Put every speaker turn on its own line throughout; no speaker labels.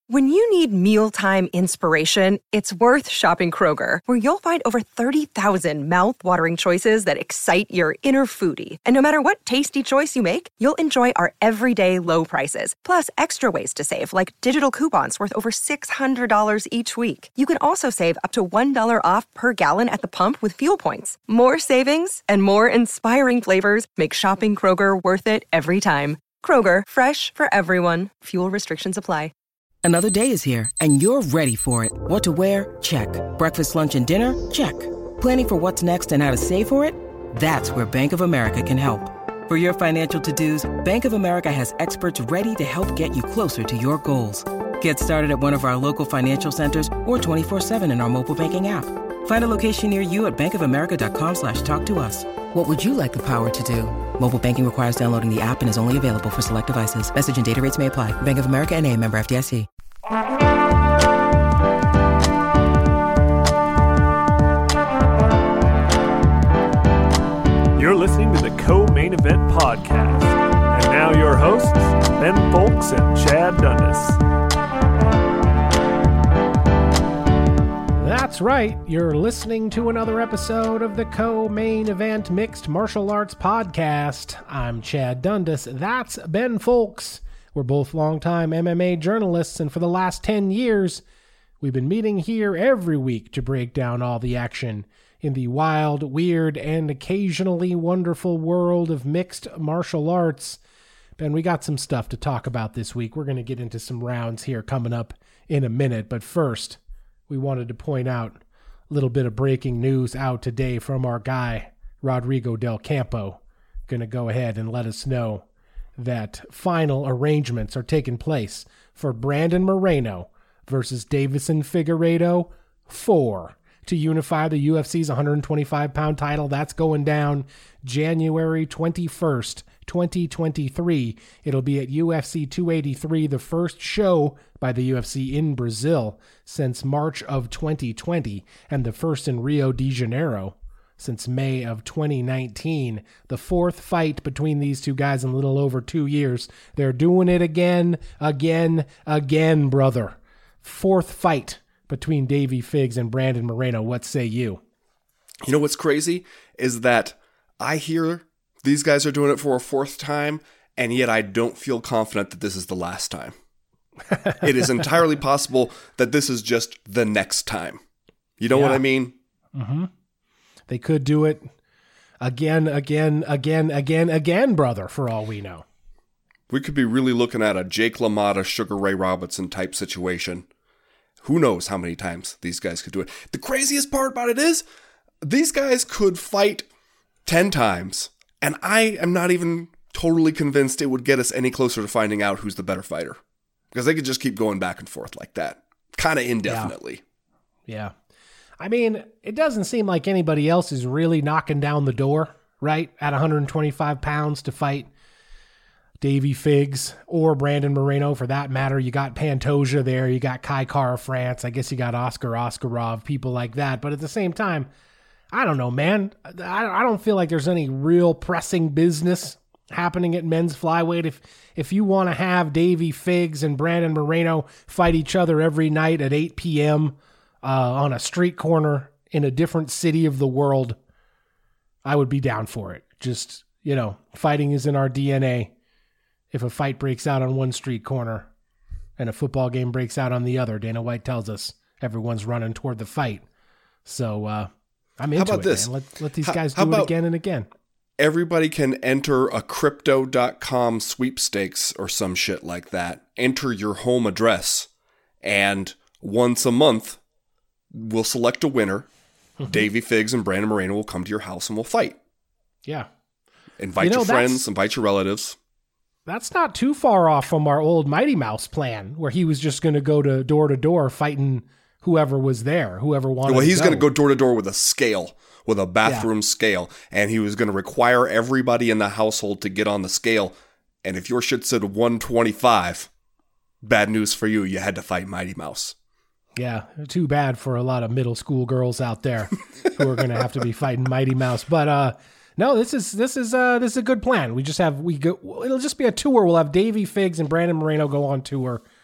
When you need mealtime inspiration, it's worth shopping Kroger, where you'll find over 30,000 mouth-watering choices that excite your inner foodie. And no matter what tasty choice you make, you'll enjoy our everyday low prices, plus extra ways to save, like digital coupons worth over $600 each week. You can also save up to $1 off per gallon at the pump with fuel points. More savings and more inspiring flavors make shopping Kroger worth it every time. Kroger, fresh for everyone. Fuel restrictions apply.
Another day is here, and you're ready for it. What to wear? Check. Breakfast, lunch, and dinner? Check. Planning for what's next and how to save for it? That's where Bank of America can help. For your financial to-dos, Bank of America has experts ready to help get you closer to your goals. Get started at one of our local financial centers or 24/7 in our mobile banking app. Find a location near you at bankofamerica.com/talktous. What would you like the power to do? Mobile banking requires downloading the app and is only available for select devices. Message and data rates may apply. Bank of America N.A., member FDIC.
You're listening to the Co-Main Event Podcast. And now your hosts, Ben Fowlkes and Chad Dundas.
That's right. You're listening to another episode of the Co-Main Event Mixed Martial Arts Podcast. I'm Chad Dundas. That's Ben Fowlkes. We're both longtime MMA journalists, and for the last 10 years, we've been meeting here every week to break down all the action in the wild, weird, and occasionally wonderful world of mixed martial arts. Ben, we got some stuff to talk about this week. We're going to get into some rounds here coming up in a minute, but first, we wanted to point out a little bit of breaking news out today from our guy, Rodrigo Del Campo. Going to go ahead and let us know that final arrangements are taking place for Brandon Moreno versus Davison Figueiredo 4 to unify the UFC's 125-pound title. That's going down January 21st, 2023. It'll be at UFC 283, the first show by the UFC in Brazil since March of 2020, and the first in Rio de Janeiro since May of 2019. The fourth fight between these two guys in a little over 2 years. They're doing it again, brother. Fourth fight between Davey Figgs and Brandon Moreno. What say you?
You know what's crazy is that I hear these guys are doing it for a fourth time, and yet I don't feel confident that this is the last time. It is entirely possible that this is just the next time. You know what I mean?
Mm-hmm. They could do it again, brother, for all we know.
We could be really looking at a Jake LaMotta, Sugar Ray Robinson type situation. Who knows how many times these guys could do it. The craziest part about it is these guys could fight 10 times, and I am not even totally convinced it would get us any closer to finding out who's the better fighter. Because they could just keep going back and forth like that, kind of indefinitely.
Yeah. I mean, it doesn't seem like anybody else is really knocking down the door, right? At 125 pounds to fight Davey Figgs or Brandon Moreno for that matter. You got Pantoja there. You got Kai Kara France. I guess you got Oscar Oskarov, people like that. But at the same time, I don't know, man. I don't feel like there's any real pressing business happening at men's flyweight. If you want to have Davey Figgs and Brandon Moreno fight each other every night at 8 p.m., on a street corner in a different city of the world, I would be down for it. Just, fighting is in our DNA. If a fight breaks out on one street corner and a football game breaks out on the other, Dana White tells us everyone's running toward the fight. So I'm into it, this? Man. Let these guys do it again and again.
Everybody can enter a Crypto.com sweepstakes or some shit like that. Enter your home address, and once a month, we'll select a winner. Mm-hmm. Davey Figgs and Brandon Moreno will come to your house and we'll fight.
Yeah.
Invite your friends, invite your relatives.
That's not too far off from our old Mighty Mouse plan, where he was just going to go to door fighting whoever was there, whoever wanted to go.
Well, he's going to go door to door with a scale, with a bathroom scale, and he was going to require everybody in the household to get on the scale. And if your shit said 125, bad news for you, you had to fight Mighty Mouse.
Yeah, too bad for a lot of middle school girls out there who are going to have to be fighting Mighty Mouse. But no, this is a good plan. It'll just be a tour. We'll have Davey Figgs and Brandon Moreno go on tour,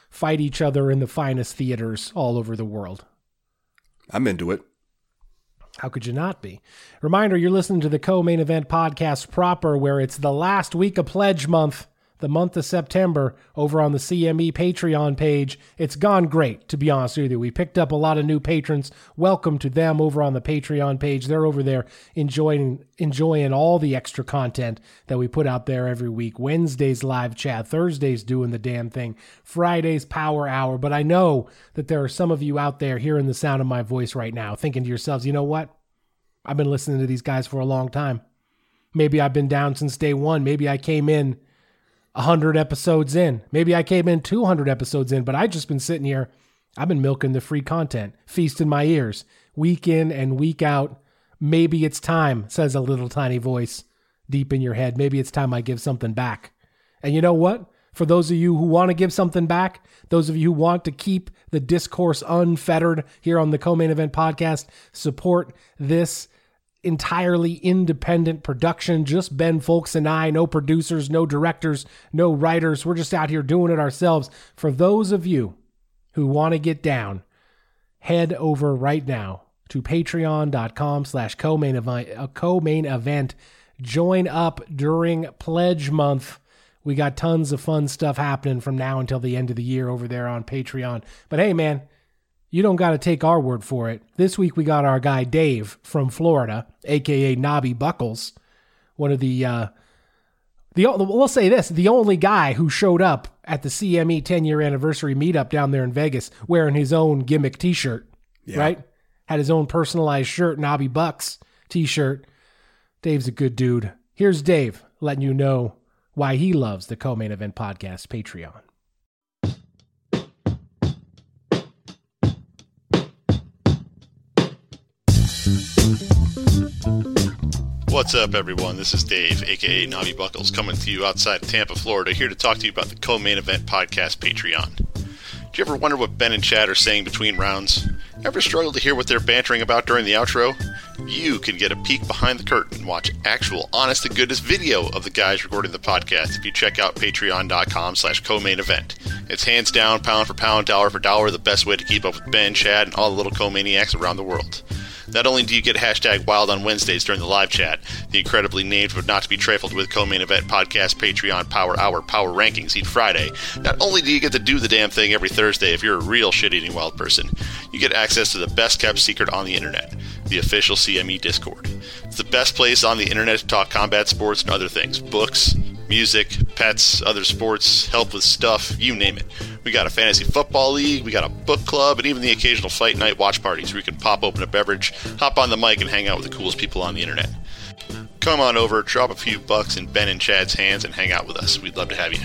fight each other in the finest theaters all over the world.
I'm into it.
How could you not be? Reminder, you're listening to the Co-Main Event podcast proper, where it's the last week of Pledge Month, the month of September, over on the CME Patreon page. It's gone great, to be honest with you. We picked up a lot of new patrons. Welcome to them over on the Patreon page. They're over there enjoying all the extra content that we put out there every week. Wednesday's live chat, Thursday's doing the damn thing, Friday's power hour. But I know that there are some of you out there hearing the sound of my voice right now, thinking to yourselves, you know what? I've been listening to these guys for a long time. Maybe I've been down since day one. Maybe I came in 100 episodes in. Maybe I came in 200 episodes in, but I've just been sitting here. I've been milking the free content, feasting my ears, week in and week out. Maybe it's time, says a little tiny voice deep in your head. Maybe it's time I give something back. And you know what? For those of you who want to give something back, those of you who want to keep the discourse unfettered here on the Co-Main Event podcast, support this entirely independent production, just Ben Folks and I, no producers, no directors, no writers. We're just out here doing it ourselves. For those of you who want to get down, head over right now to patreon.com/co-main event. Join up during Pledge Month. We got tons of fun stuff happening from now until the end of the year over there on Patreon. But hey, man, you don't got to take our word for it. This week we got our guy Dave from Florida, a.k.a. Nobby Buckles, one of we'll say this, the only guy who showed up at the CME 10-year anniversary meetup down there in Vegas wearing his own gimmick t-shirt, right? Had his own personalized shirt, Nobby Bucks t-shirt. Dave's a good dude. Here's Dave letting you know why he loves the Co-Main Event podcast Patreon.
What's up, everyone? This is Dave, aka Nobby Buckles, coming to you outside Tampa, Florida, here to talk to you about the Co-Main Event podcast Patreon. Do you ever wonder what Ben and Chad are saying between rounds? Ever struggle to hear what they're bantering about during the outro? You can get a peek behind the curtain and watch actual honest-to-goodness video of the guys recording the podcast if you check out patreon.com/co-main event. It's hands down, pound for pound, dollar for dollar, the best way to keep up with Ben, Chad, and all the little co-maniacs around the world. Not only do you get hashtag wild on Wednesdays during the live chat, the incredibly named but not to be trifled with Co-Main Event podcast Patreon Power Hour Power Rankings each Friday, not only do you get to do the damn thing every Thursday if you're a real shit-eating wild person, you get access to the best-kept secret on the internet, the official CME Discord. It's the best place on the internet to talk combat sports and other things. Books, music, pets, other sports, help with stuff, you name it. We got a fantasy football league, we got a book club, and even the occasional fight night watch parties where you can pop open a beverage, hop on the mic, and hang out with the coolest people on the internet. Come on over, drop a few bucks in Ben and Chad's hands, and hang out with us. We'd love to have you.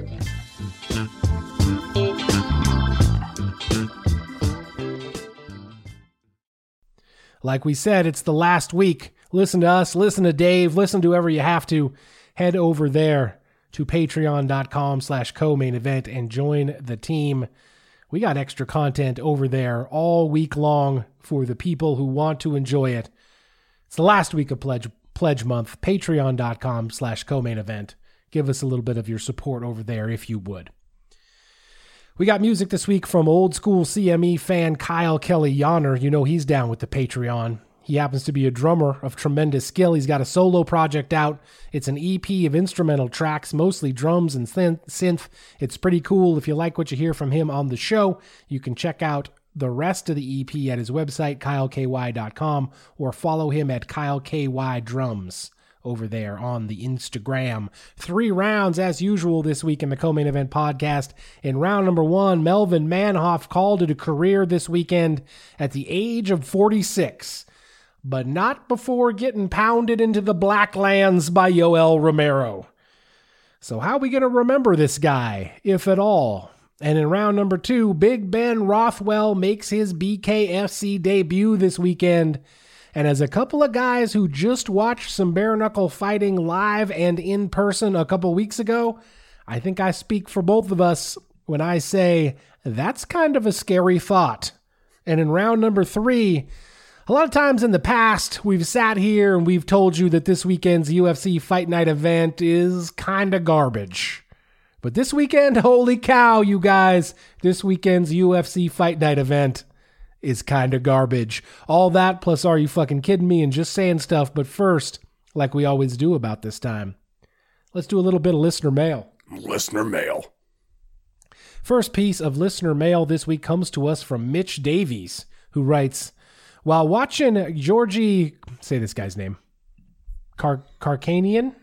Like we said, it's the last week. Listen to us, listen to Dave, listen to whoever you have to. Head over there to patreon.com/co-main event and join the team. We got extra content over there all week long for the people who want to enjoy it. It's the last week of Pledge Month. Patreon.com/co-main event. Give us a little bit of your support over there if you would. We got music this week from old school CME fan Kyle Kelly Yonner. You know he's down with the Patreon. He happens to be a drummer of tremendous skill. He's got a solo project out. It's an EP of instrumental tracks, mostly drums and synth. It's pretty cool. If you like what you hear from him on the show, you can check out the rest of the EP at his website, kyleky.com, or follow him at kyledrums over there on the Instagram. 3 rounds, as usual, this week in the Co-Main Event podcast. In round number 1, Melvin Manhoff called it a career this weekend at the age of 46. But not before getting pounded into the Blacklands by Yoel Romero. So how are we going to remember this guy, if at all? And in round number 2, Big Ben Rothwell makes his BKFC debut this weekend. And as a couple of guys who just watched some bare knuckle fighting live and in person a couple weeks ago, I think I speak for both of us when I say that's kind of a scary thought. And in round number 3, a lot of times in the past, we've sat here and we've told you that this weekend's UFC Fight Night event is kind of garbage. But this weekend, holy cow, you guys, this weekend's UFC Fight Night event is kind of garbage. All that plus Are You Fucking Kidding Me and just saying stuff. But first, like we always do about this time, let's do a little bit of listener mail.
Listener mail.
First piece of listener mail this week comes to us from Mitch Davies, who writes, while watching Georgie, say this guy's name, Karkanian?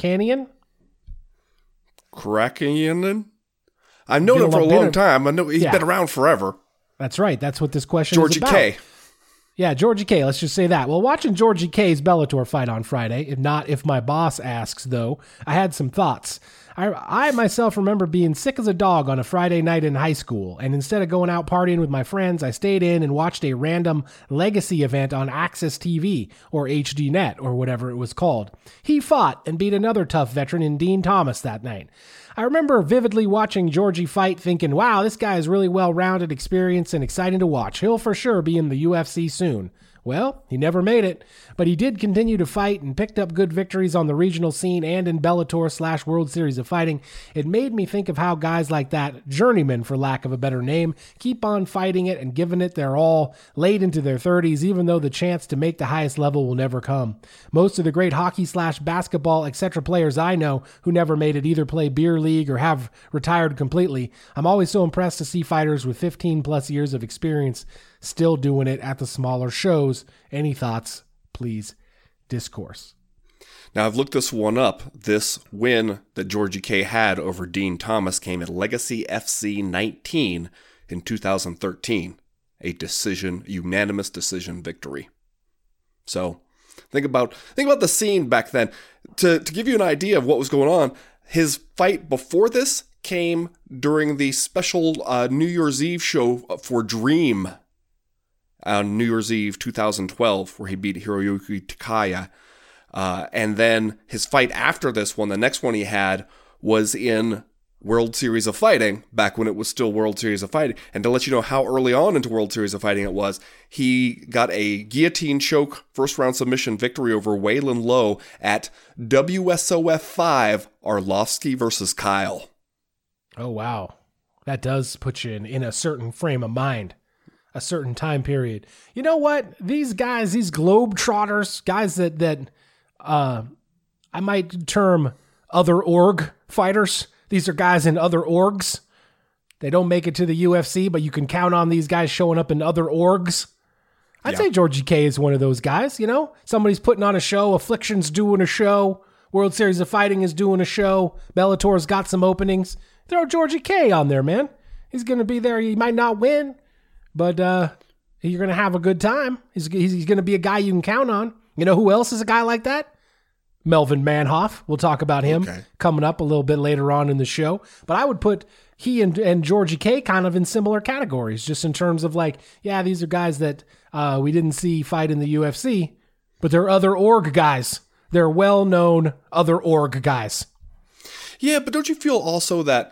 I've known him for a long time. I know he's been around forever.
That's right. That's what this question is about.
Georgie K.
Yeah, Georgie K. Let's just say that. Well, watching Georgie K's Bellator fight on Friday, if my boss asks, though, I had some thoughts. I myself remember being sick as a dog on a Friday night in high school, and instead of going out partying with my friends, I stayed in and watched a random legacy event on Access TV, or HDNet, or whatever it was called. He fought and beat another tough veteran in Dean Thomas that night. I remember vividly watching Georgie fight, thinking, wow, this guy is really well-rounded, experienced, and exciting to watch. He'll for sure be in the UFC soon. Well, he never made it, but he did continue to fight and picked up good victories on the regional scene and in Bellator/World Series of Fighting. It made me think of how guys like that, journeymen for lack of a better name, keep on fighting it and giving it their all, late into their 30s, even though the chance to make the highest level will never come. Most of the great hockey/basketball, etc. players I know who never made it either play beer league or have retired completely. I'm always so impressed to see fighters with 15 plus years of experience still doing it at the smaller shows. Any thoughts, please discourse.
Now, I've looked this one up. This win that Georgie K had over Dean Thomas came at Legacy FC 19 in 2013. A unanimous decision victory. So, think about the scene back then. To give you an idea of what was going on, his fight before this came during the special New Year's Eve show for Dream on New Year's Eve 2012, where he beat Hiroyuki Takaya. And then his fight after this one, the next one he had, was in World Series of Fighting, back when it was still World Series of Fighting. And to let you know how early on into World Series of Fighting it was, he got a guillotine choke first-round submission victory over Waylon Lowe at WSOF 5, Arlovsky versus Kyle.
Oh, wow. That does put you in a certain frame of mind. A certain time period. You know what? These guys, these globetrotters, guys that I might term other org fighters. These are guys in other orgs. They don't make it to the UFC, but you can count on these guys showing up in other orgs. I'd say Georgie K is one of those guys, you know? Somebody's putting on a show. Affliction's doing a show. World Series of Fighting is doing a show. Bellator's got some openings. Throw Georgie K on there, man. He's going to be there. He might not win, but you're going to have a good time. He's going to be a guy you can count on. You know who else is a guy like that? Melvin Manhoff. We'll talk about him coming up a little bit later on in the show. But I would put he and Georgie K kind of in similar categories, just in terms of like, yeah, these are guys that we didn't see fight in the UFC, but they're other org guys. They're well-known other org guys.
Yeah, but don't you feel also that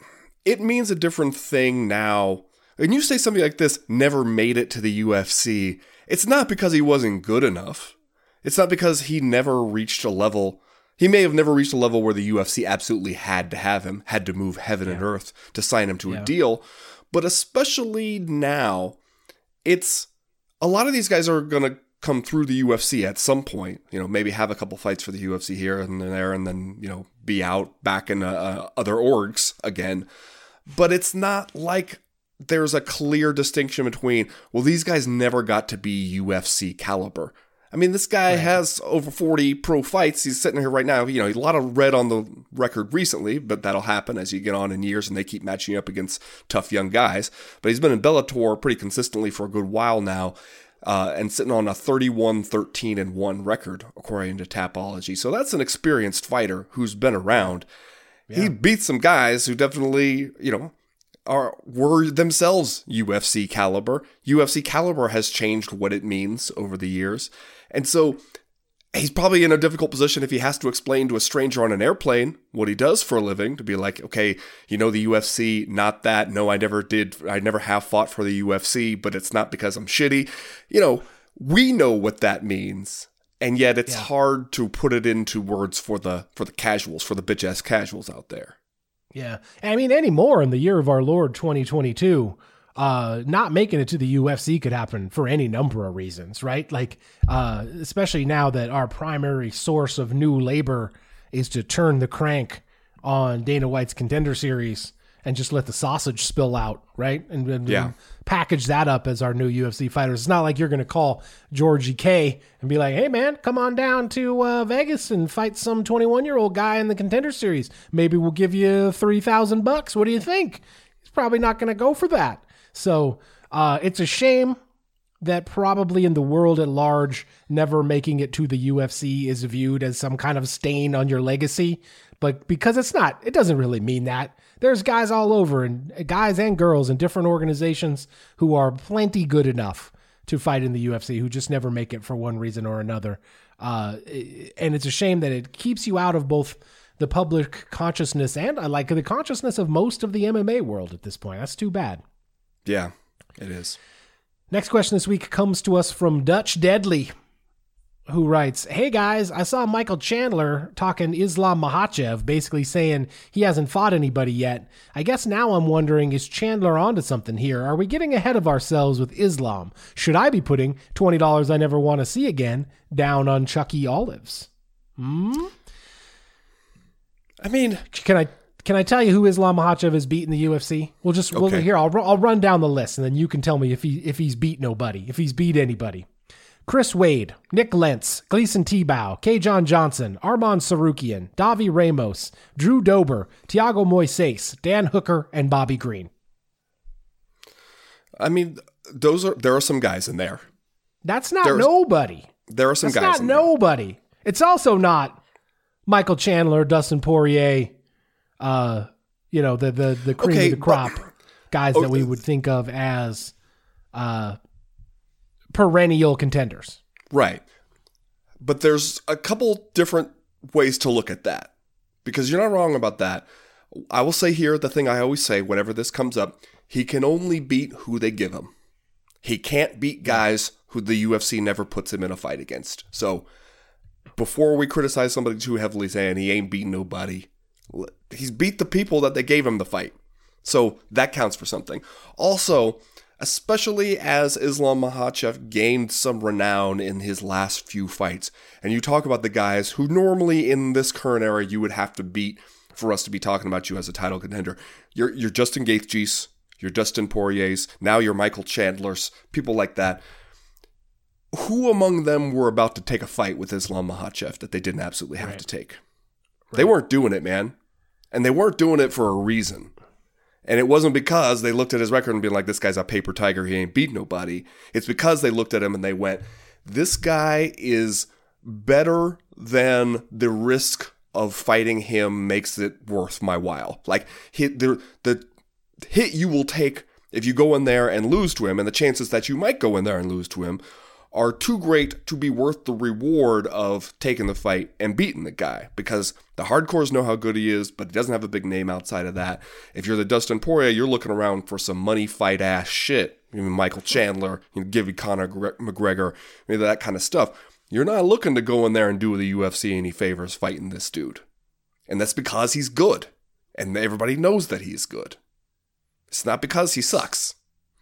it means a different thing now? When you say something like this never made it to the UFC, it's not because he wasn't good enough. It's not because he never reached a level. He may have never reached a level where the UFC absolutely had to have him, had to move heaven and earth to sign him to a deal. But especially now, it's a lot of these guys are going to come through the UFC at some point, you know, maybe have a couple fights for the UFC here and there, and then, you know, be out back in other orgs again. But it's not like there's a clear distinction between, well, these guys never got to be UFC caliber. I mean, this guy has over 40 pro fights. He's sitting here right now. You know, a lot of red on the record recently, but that'll happen as you get on in years and they keep matching up against tough young guys. But he's been in Bellator pretty consistently for a good while now, and sitting on a 31-13-1 record, according to Tapology. So that's an experienced fighter who's been around. Yeah. He beat some guys who definitely, you know, were themselves UFC caliber. UFC caliber has changed what it means over the years. And so he's probably in a difficult position if he has to explain to a stranger on an airplane what he does for a living, to be like, okay, you know, the UFC, not that. No, I never have fought for the UFC, but it's not because I'm shitty. You know, we know what that means. And yet it's hard to put it into words for the casuals, for the bitch ass casuals out there.
Yeah. I mean, anymore in the year of our Lord 2022, not making it to the UFC could happen for any number of reasons, right? Like, especially now that our primary source of new labor is to turn the crank on Dana White's Contender Series and just let the sausage spill out, right? And package that up as our new UFC fighters. It's not like you're going to call Georgie K and be like, hey, man, come on down to Vegas and fight some 21-year-old guy in the Contender Series. Maybe we'll give you $3,000. What do you think? He's probably not going to go for that. So it's a shame that probably in the world at large, never making it to the UFC is viewed as some kind of stain on your legacy. But because it's not, it doesn't really mean that. There's guys all over, and guys and girls in different organizations who are plenty good enough to fight in the UFC who just never make it for one reason or another. And it's a shame that it keeps you out of both the public consciousness and like the consciousness of most of the MMA world at this point. That's too bad.
Yeah, it is.
Next question this week comes to us from Dutch Deadly, who writes, hey guys, I saw Michael Chandler talking Islam Makhachev, basically saying he hasn't fought anybody yet. I guess now I'm wondering, is Chandler onto something here? Are we getting ahead of ourselves with Islam? Should I be putting $20 I never want to see again down on Chucky Olives? I mean, can I tell you who Islam Makhachev has beat in the UFC? I'll run down the list, and then you can tell me if he's beat nobody, if he's beat anybody. Chris Wade, Nick Lentz, Gleason Tebow, K. John Johnson, Arman Sarukian, Davi Ramos, Drew Dober, Thiago Moises, Dan Hooker, and Bobby Green. I mean,
there are some guys in there.
That's not nobody.
There are some guys in there.
That's not nobody. It's also not Michael Chandler, Dustin Poirier, the cream of the crop guys that we would think of as perennial contenders.
Right. But there's a couple different ways to look at that, because you're not wrong about that. I will say here the thing I always say whenever this comes up: he can only beat who they give him. He can't beat guys who the UFC never puts him in a fight against. So before we criticize somebody too heavily saying he ain't beating nobody, he's beat the people that they gave him the fight. So that counts for something. Also, especially as Islam Makhachev gained some renown in his last few fights, and you talk about the guys who normally in this current era you would have to beat for us to be talking about you as a title contender. You're Justin Gaethje's, you're Dustin Poirier's, now you're Michael Chandler's, people like that. Who among them were about to take a fight with Islam Makhachev that they didn't absolutely have to take? Right. They weren't doing it, man. And they weren't doing it for a reason. And it wasn't because they looked at his record and been like, this guy's a paper tiger, he ain't beat nobody. It's because they looked at him and they went, this guy is better than the risk of fighting him makes it worth my while. Like, the hit you will take if you go in there and lose to him, and the chances that you might go in there and lose to him, are too great to be worth the reward of taking the fight and beating the guy, because the hardcores know how good he is, but he doesn't have a big name outside of that. If you're the Dustin Poirier, you're looking around for some money fight ass shit. Even Michael Chandler, give you Conor McGregor, that kind of stuff. You're not looking to go in there and do the UFC any favors fighting this dude. And that's because he's good. And everybody knows that he's good. It's not because he sucks.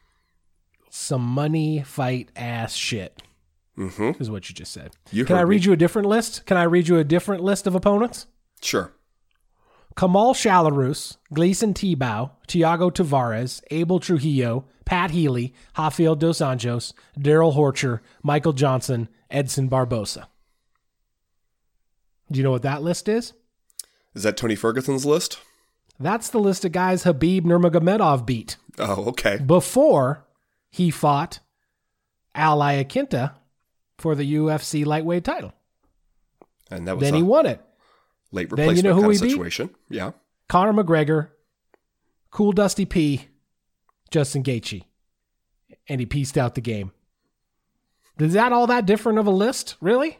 Some money fight ass shit is what you just said.
Can I
read you a different list? Can I read you a different list of opponents?
Sure.
Kamal Shalarus, Gleason Tebow, Thiago Tavares, Abel Trujillo, Pat Healy, Rafael Dos Anjos, Daryl Horcher, Michael Johnson, Edson Barbosa. Do you know what that list is?
Is that Tony Ferguson's list?
That's the list of guys Khabib Nurmagomedov beat.
Oh, okay.
Before he fought Al Iaquinta for the UFC lightweight title.
And that was
he won it.
Late replacement
then you know who
kind
he
of situation.
Beat?
Yeah.
Conor McGregor, Cool Dusty P, Justin Gaethje. And he pieced out the game. Is that all that different of a list, really?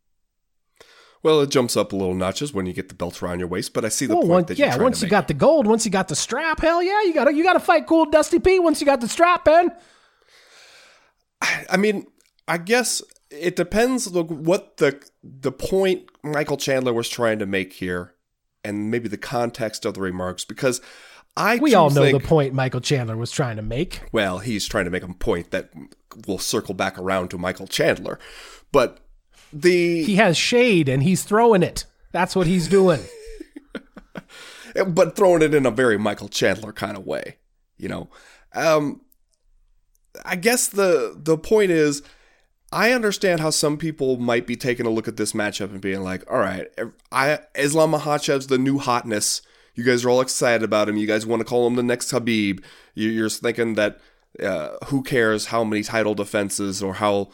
Well, it jumps up a little notches when you get the belts around your waist, but I see the point that you're trying to make.
Once you got the gold, once you got the strap, hell yeah, you gotta fight Cool Dusty P once you got the strap, Ben.
I mean, I guess it depends what the point Michael Chandler was trying to make here and maybe the context of the remarks, because
we all know the point Michael Chandler was trying to make.
Well, he's trying to make a point that will circle back around to Michael Chandler. But he has shade and he's throwing it. That's what he's doing. But throwing it in a very Michael Chandler kind of way, you know. I guess the point is, I understand how some people might be taking a look at this matchup and being like, all right, Islam Makhachev's the new hotness. You guys are all excited about him. You guys want to call him the next Khabib. You're thinking that who cares how many title defenses or how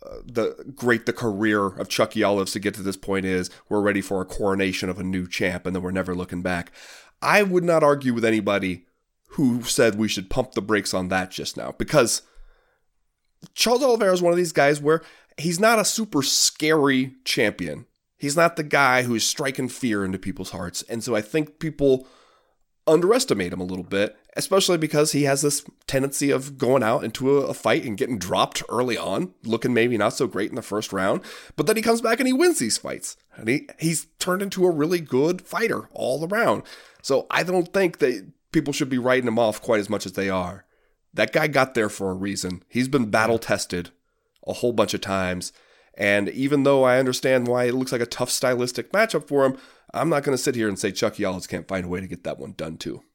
great the career of Chucky Olives to get to this point is. We're ready for a coronation of a new champ, and then we're never looking back. I would not argue with anybody who said we should pump the brakes on that just now, because Charles Oliveira is one of these guys where he's not a super scary champion. He's not the guy who's striking fear into people's hearts. And so I think people underestimate him a little bit, especially because he has this tendency of going out into a fight and getting dropped early on, looking maybe not so great in the first round, but then he comes back and he wins these fights. And he's turned into a really good fighter all around. So I don't think that people should be writing him off quite as much as they are. That guy got there for a reason. He's been battle tested a whole bunch of times. And even though I understand why it looks like a tough stylistic matchup for him, I'm not going to sit here and say Chucky Olives can't find a way to get that one done too.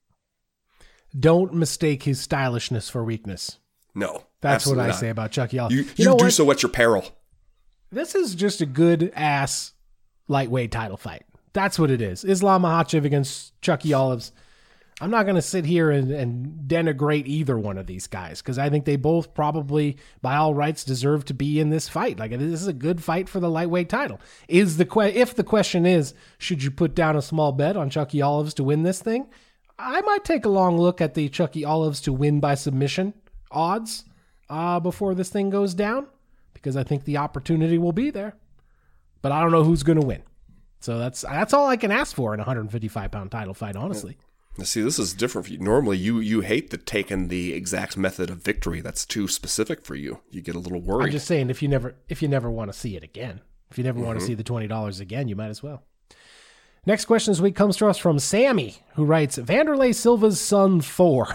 Don't mistake his stylishness for weakness.
No.
That's what I say about Chucky Olives.
You do so at your peril.
This is just a good ass lightweight title fight. That's what it is. Islam Makhachev against Chucky Olives. I'm not going to sit here and denigrate either one of these guys, because I think they both probably, by all rights, deserve to be in this fight. Like, this is a good fight for the lightweight title. If the question is, should you put down a small bet on Chucky Olives to win this thing? I might take a long look at the Chucky Olives to win by submission odds before this thing goes down, because I think the opportunity will be there. But I don't know who's going to win. So that's all I can ask for in a 155-pound title fight, honestly.
See, this is different for you. Normally, you hate taking the exact method of victory. That's too specific for you. You get a little worried.
I'm just saying, if you never want to see it again, if you never want to see the $20 again, you might as well. Next question this week comes to us from Sammy, who writes, Vanderlei Silva's son, Thor,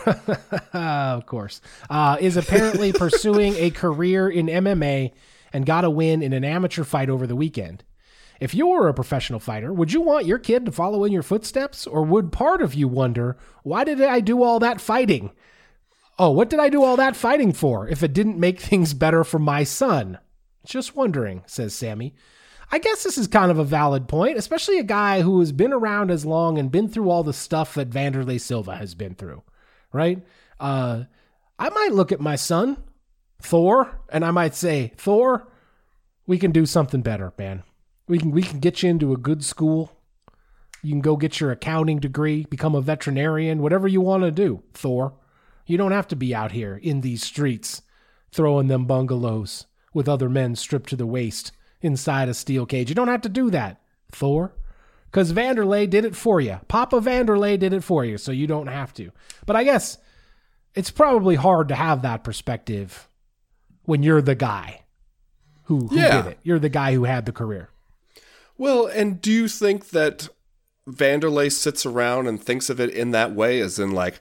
of course, is apparently pursuing a career in MMA and got a win in an amateur fight over the weekend. If you were a professional fighter, would you want your kid to follow in your footsteps? Or would part of you wonder, why did I do all that fighting? Oh, what did I do all that fighting for if it didn't make things better for my son? Just wondering, says Sammy. I guess this is kind of a valid point, especially a guy who has been around as long and been through all the stuff that Vanderlei Silva has been through, right? I might look at my son, Thor, and I might say, Thor, we can do something better, man. We can get you into a good school. You can go get your accounting degree, become a veterinarian, whatever you want to do, Thor. You don't have to be out here in these streets throwing them bungalows with other men stripped to the waist inside a steel cage. You don't have to do that, Thor, because Vanderlei did it for you. Papa Vanderlei did it for you, so you don't have to. But I guess it's probably hard to have that perspective when you're the guy who did it. You're the guy who had the career.
Well, and do you think that Vanderlei sits around and thinks of it in that way, as in like,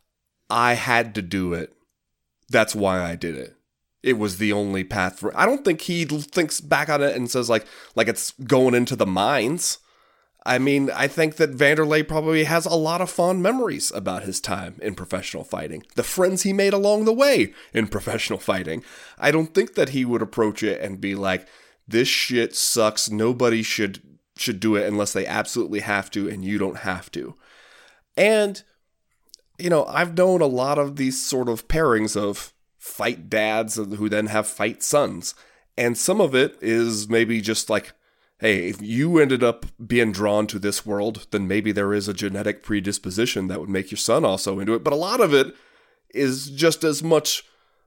I had to do it. That's why I did it. It was the only path for it. I don't think he thinks back on it and says like it's going into the mines. I mean, I think that Vanderlei probably has a lot of fond memories about his time in professional fighting. The friends he made along the way in professional fighting. I don't think that he would approach it and be like, this shit sucks. Nobody should do it unless they absolutely have to, and you don't have to. And, you know, I've known a lot of these sort of pairings of fight dads who then have fight sons. And some of it is maybe just like, hey, if you ended up being drawn to this world, then maybe there is a genetic predisposition that would make your son also into it. But a lot of it is just as much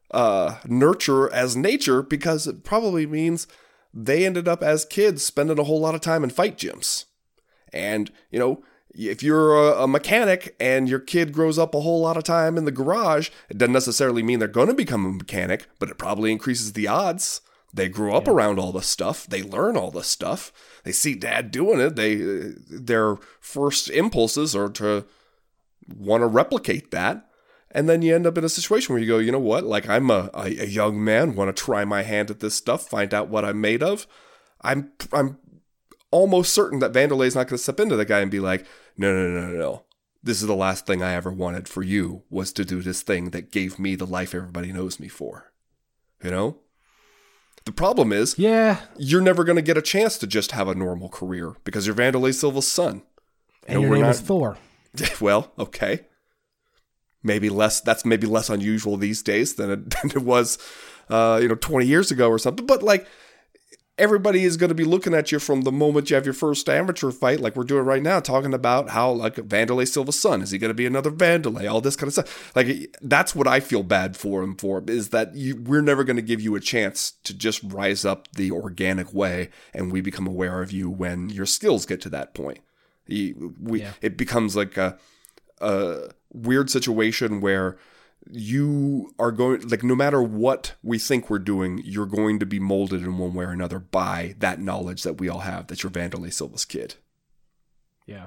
nurture as nature, because it probably means they ended up as kids spending a whole lot of time in fight gyms. And, you know, if you're a mechanic and your kid grows up a whole lot of time in the garage, it doesn't necessarily mean they're going to become a mechanic, but it probably increases the odds They grew up around all this stuff. They learn all this stuff. They see dad doing it. Their first impulses are to want to replicate that. And then you end up in a situation where you go, you know what? Like, I'm a young man, want to try my hand at this stuff, find out what I'm made of. I'm almost certain that Vanderlei's not going to step into the guy and be like, no. This is the last thing I ever wanted for you, was to do this thing that gave me the life everybody knows me for. You know? The problem is, you're never going to get a chance to just have a normal career because you're Vanderlei Silva's son.
And your name is Thor.
Well, okay. That's maybe less unusual these days than it was, 20 years ago or something. But like, everybody is going to be looking at you from the moment you have your first amateur fight, like we're doing right now, talking about how, like, Vanderlei Silva's son, is he going to be another Vanderlei? All this kind of stuff. Like, that's what I feel bad for him for, is that we're never going to give you a chance to just rise up the organic way, and we become aware of you when your skills get to that point. It becomes like a weird situation where you are going, like, no matter what we think we're doing, you're going to be molded in one way or another by that knowledge that we all have that you're Vanderlei Silva's kid.
Yeah.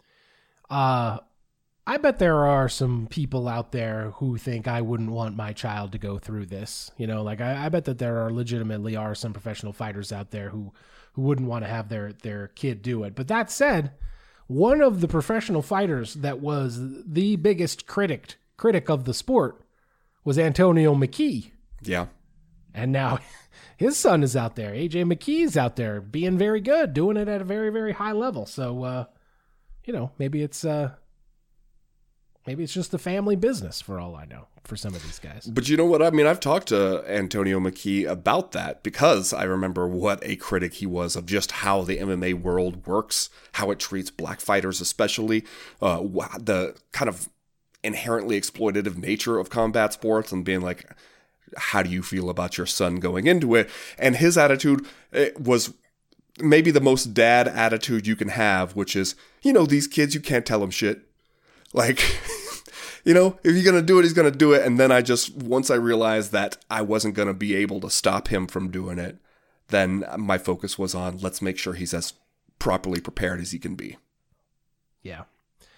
I bet there are some people out there who think I wouldn't want my child to go through this. You know, like, I bet that there legitimately are some professional fighters out there who wouldn't want to have their kid do it. But that said, one of the professional fighters that was the biggest critic of the sport was Antonio McKee. Yeah. And now his son is out there. AJ McKee is out there being very good, doing it at a very, very high level. So, maybe it's just the family business for all I know for some of these guys.
But you know what? I mean, I've talked to Antonio McKee about that because I remember what a critic he was of just how the MMA world works, how it treats black fighters especially, the kind of inherently exploitative nature of combat sports, and being like, how do you feel about your son going into it? And his attitude was maybe the most dad attitude you can have, which is, these kids, you can't tell them shit. Like, if you're going to do it, he's going to do it. And then once I realized that I wasn't going to be able to stop him from doing it, then my focus was on, let's make sure he's as properly prepared as he can be.
Yeah.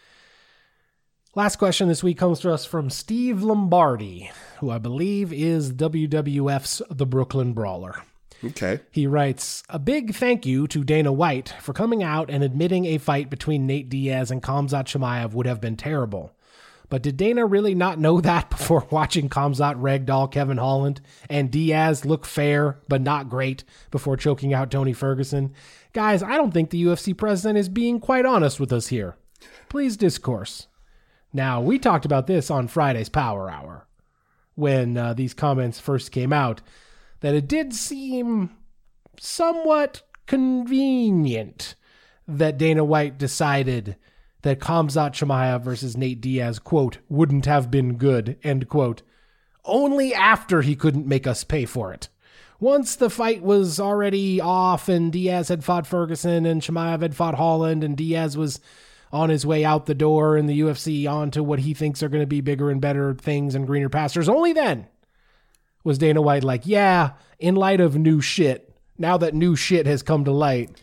Last question this week comes to us from Steve Lombardi, who I believe is WWF's The Brooklyn Brawler.
Okay.
He writes, a big thank you to Dana White for coming out and admitting a fight between Nate Diaz and Khamzat Chimaev would have been terrible. But did Dana really not know that before watching Khamzat ragdoll Kevin Holland and Diaz look fair but not great before choking out Tony Ferguson? Guys, I don't think the UFC president is being quite honest with us here. Please discourse. Now, we talked about this on Friday's Power Hour when these comments first came out, that it did seem somewhat convenient that Dana White decided that Khamzat Chimaev versus Nate Diaz, quote, wouldn't have been good, end quote, only after he couldn't make us pay for it. Once the fight was already off and Diaz had fought Ferguson and Chimaev had fought Holland and Diaz was on his way out the door in the UFC onto what he thinks are going to be bigger and better things and greener pastures, only then was Dana White like, yeah, in light of new shit, now that new shit has come to light,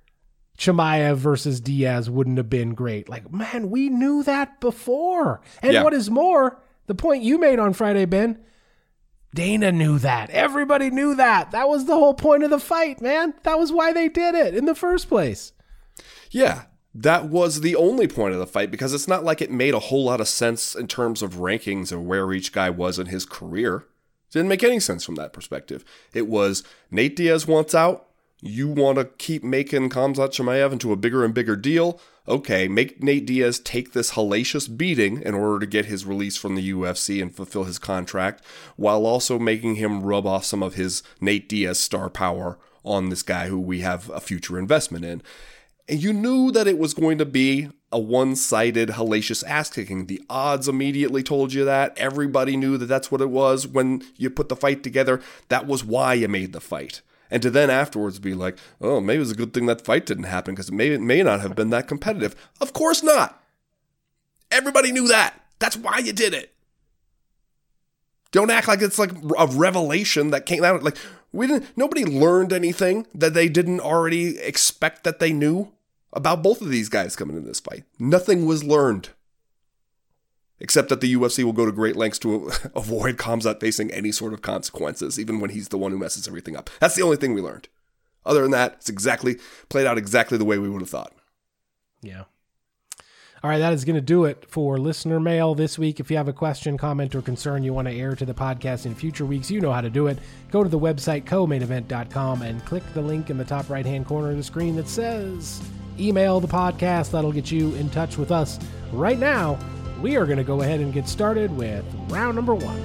Chimaev versus Diaz wouldn't have been great. Like, man, we knew that before. And what is more, the point you made on Friday, Ben, Dana knew that. Everybody knew that. That was the whole point of the fight, man. That was why they did it in the first place.
Yeah. That was the only point of the fight, because it's not like it made a whole lot of sense in terms of rankings or where each guy was in his career. It didn't make any sense from that perspective. It was, Nate Diaz wants out. You want to keep making Khamzat Chimaev into a bigger and bigger deal? Okay, make Nate Diaz take this hellacious beating in order to get his release from the UFC and fulfill his contract, while also making him rub off some of his Nate Diaz star power on this guy who we have a future investment in. And you knew that it was going to be a one-sided, hellacious ass-kicking. The odds immediately told you that. Everybody knew that that's what it was when you put the fight together. That was why you made the fight. And to then afterwards be like, oh, maybe it was a good thing that fight didn't happen because it may not have been that competitive. Of course not. Everybody knew that. That's why you did it. Don't act like it's like a revelation that came out. Like, Nobody learned anything that they didn't already expect that they knew about both of these guys coming in this fight. Nothing was learned. Except that the UFC will go to great lengths to avoid Khamzat facing any sort of consequences, even when he's the one who messes everything up. That's the only thing we learned. Other than that, it's played out exactly the way we would have thought.
Yeah. All right, that is going to do it for listener mail this week. If you have a question, comment, or concern you want to air to the podcast in future weeks, you know how to do it. Go to the website comainevent.com and click the link in the top right-hand corner of the screen that says email the podcast. That'll get you in touch with us. Right now, we are going to go ahead and get started with round number 1.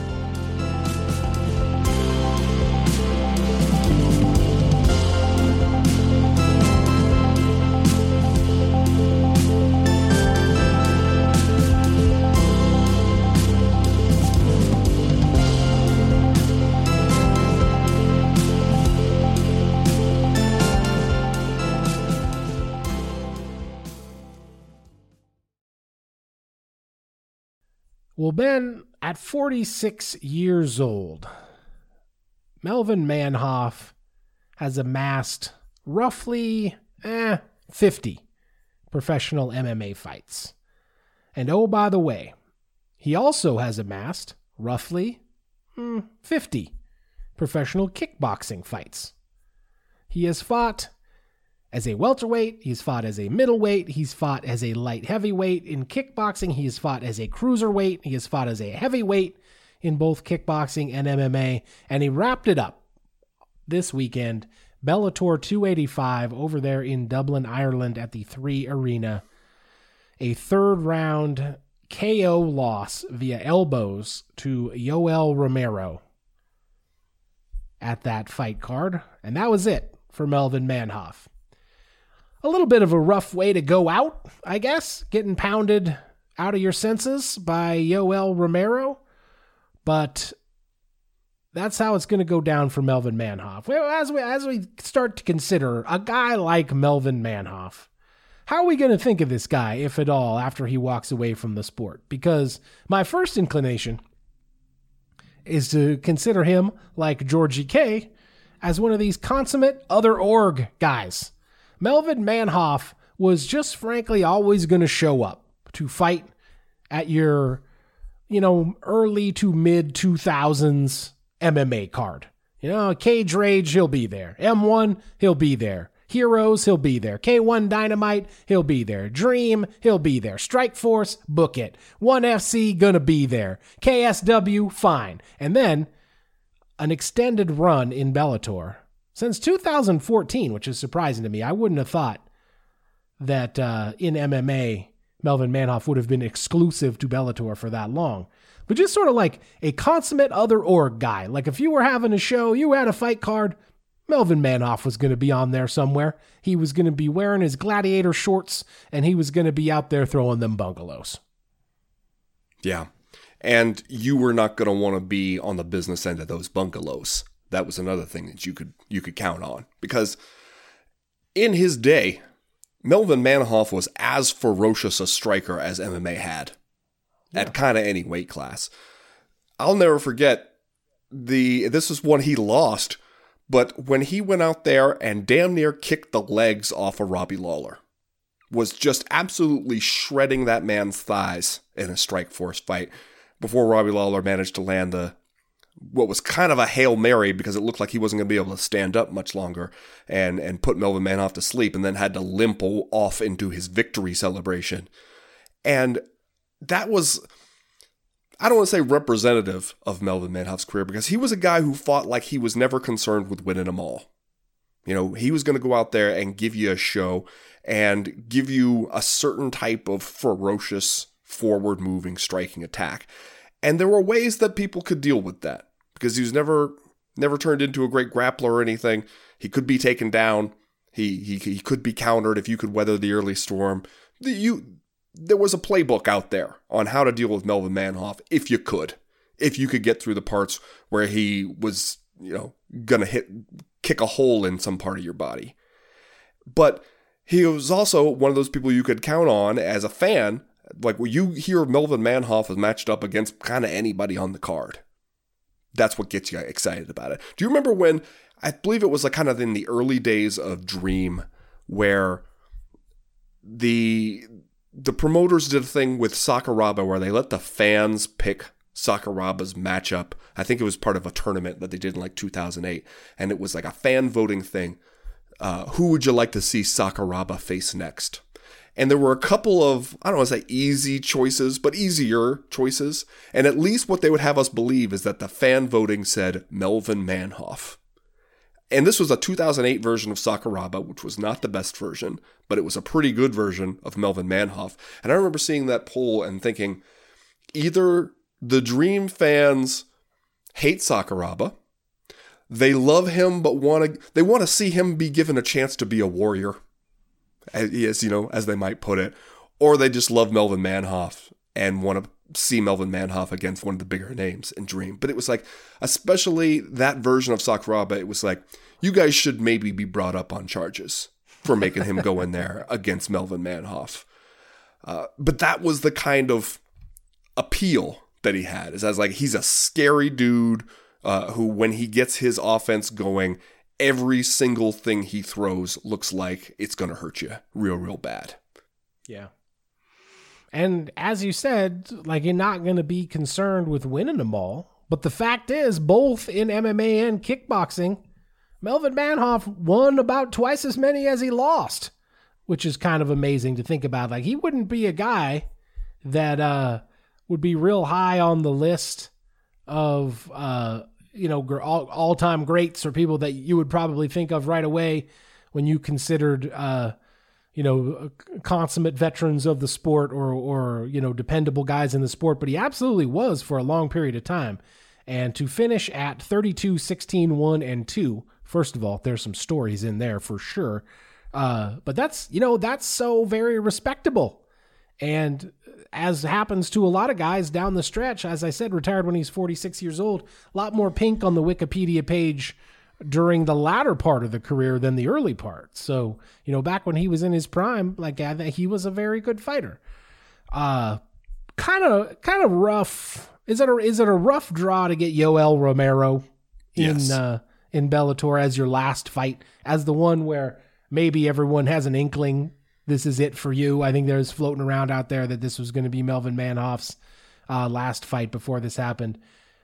Well, Ben, at 46 years old, Melvin Manhoef has amassed roughly 50 professional MMA fights. And oh, by the way, he also has amassed roughly 50 professional kickboxing fights. He has fought as a welterweight, he's fought as a middleweight, he's fought as a light heavyweight. In kickboxing, he has fought as a cruiserweight, he has fought as a heavyweight in both kickboxing and MMA, and he wrapped it up this weekend, Bellator 285 over there in Dublin, Ireland at the 3 Arena. A third-round KO loss via elbows to Yoel Romero at that fight card, and that was it for Melvin Manhoef. A little bit of a rough way to go out, I guess, getting pounded out of your senses by Yoel Romero, but that's how it's going to go down for Melvin Manhoef. Well, as we start to consider a guy like Melvin Manhoef, how are we going to think of this guy, if at all, after he walks away from the sport? Because my first inclination is to consider him, like Georgie K, as one of these consummate other org guys. Melvin Manhoef was just frankly always going to show up to fight at your, early to mid 2000s MMA card. Cage Rage, he'll be there. M1, he'll be there. Heroes, he'll be there. K1 Dynamite, he'll be there. Dream, he'll be there. Strike Force, book it. 1FC, gonna be there. KSW, fine. And then an extended run in Bellator. Since 2014, which is surprising to me. I wouldn't have thought that in MMA, Melvin Manhoef would have been exclusive to Bellator for that long. But just sort of like a consummate other org guy. Like if you were having a show, you had a fight card, Melvin Manhoef was going to be on there somewhere. He was going to be wearing his gladiator shorts, and he was going to be out there throwing them bungalows.
Yeah. And you were not going to want to be on the business end of those bungalows. That was another thing that you could count on. Because in his day, Melvin Manhoef was as ferocious a striker as MMA had. At kind of any weight class. I'll never forget, this is one he lost, but when he went out there and damn near kicked the legs off of Robbie Lawler, was just absolutely shredding that man's thighs in a Strikeforce fight before Robbie Lawler managed to land what was kind of a Hail Mary because it looked like he wasn't going to be able to stand up much longer and put Melvin Manhoef to sleep, and then had to limp off into his victory celebration. And that was, I don't want to say representative of Melvin Manhoef's career, because he was a guy who fought like he was never concerned with winning them all. He was going to go out there and give you a show and give you a certain type of ferocious, forward-moving, striking attack. And there were ways that people could deal with that, because he was never turned into a great grappler or anything. He could be taken down. He could be countered if you could weather the early storm. There was a playbook out there on how to deal with Melvin Manhoef if you could get through the parts where he was, gonna kick a hole in some part of your body. But he was also one of those people you could count on as a fan. Like when you hear Melvin Manhoef is matched up against kind of anybody on the card, That's what gets you excited about it. Do you remember when, I believe it was like kind of in the early days of Dream, where the promoters did a thing with Sakuraba where they let the fans pick Sakuraba's matchup. I think it was part of a tournament that they did in like 2008, and it was like a fan voting thing. Who would you like to see Sakuraba face next? And there were a couple of, I don't want to say easy choices, but easier choices. And at least what they would have us believe is that the fan voting said Melvin Manhoff. And this was a 2008 version of Sakuraba, which was not the best version, but it was a pretty good version of Melvin Manhoff. And I remember seeing that poll and thinking, either the Dream fans hate Sakuraba, they love him, but they want to see him be given a chance to be a warrior, as they might put it, or they just love Melvin Manhoff and want to see Melvin Manhoff against one of the bigger names in Dream. But it was like, especially that version of Sakuraba, it was like, you guys should maybe be brought up on charges for making him go in there against Melvin Manhoff. But that was the kind of appeal that he had, is as like, he's a scary dude who, when he gets his offense going, every single thing he throws looks like it's going to hurt you real, real bad.
Yeah. And as you said, like, you're not going to be concerned with winning them all. But the fact is, both in MMA and kickboxing, Melvin Manhoff won about twice as many as he lost, which is kind of amazing to think about. Like, he wouldn't be a guy that would be real high on the list of, all-time greats or people that you would probably think of right away when you considered, consummate veterans of the sport or dependable guys in the sport. But he absolutely was for a long period of time. And to finish at 32-16-1-2, first of all, there's some stories in there for sure. But that's so very respectable. And as happens to a lot of guys down the stretch, as I said, retired when he's 46 years old, a lot more pink on the Wikipedia page during the latter part of the career than the early part. So, back when he was in his prime, he was a very good fighter. Kind of rough. Is it a rough draw to get Yoel Romero in Bellator as your last fight, as the one where maybe everyone has an inkling this is it for you? I think there's floating around out there that this was going to be Melvin Manhoff's last fight before this happened.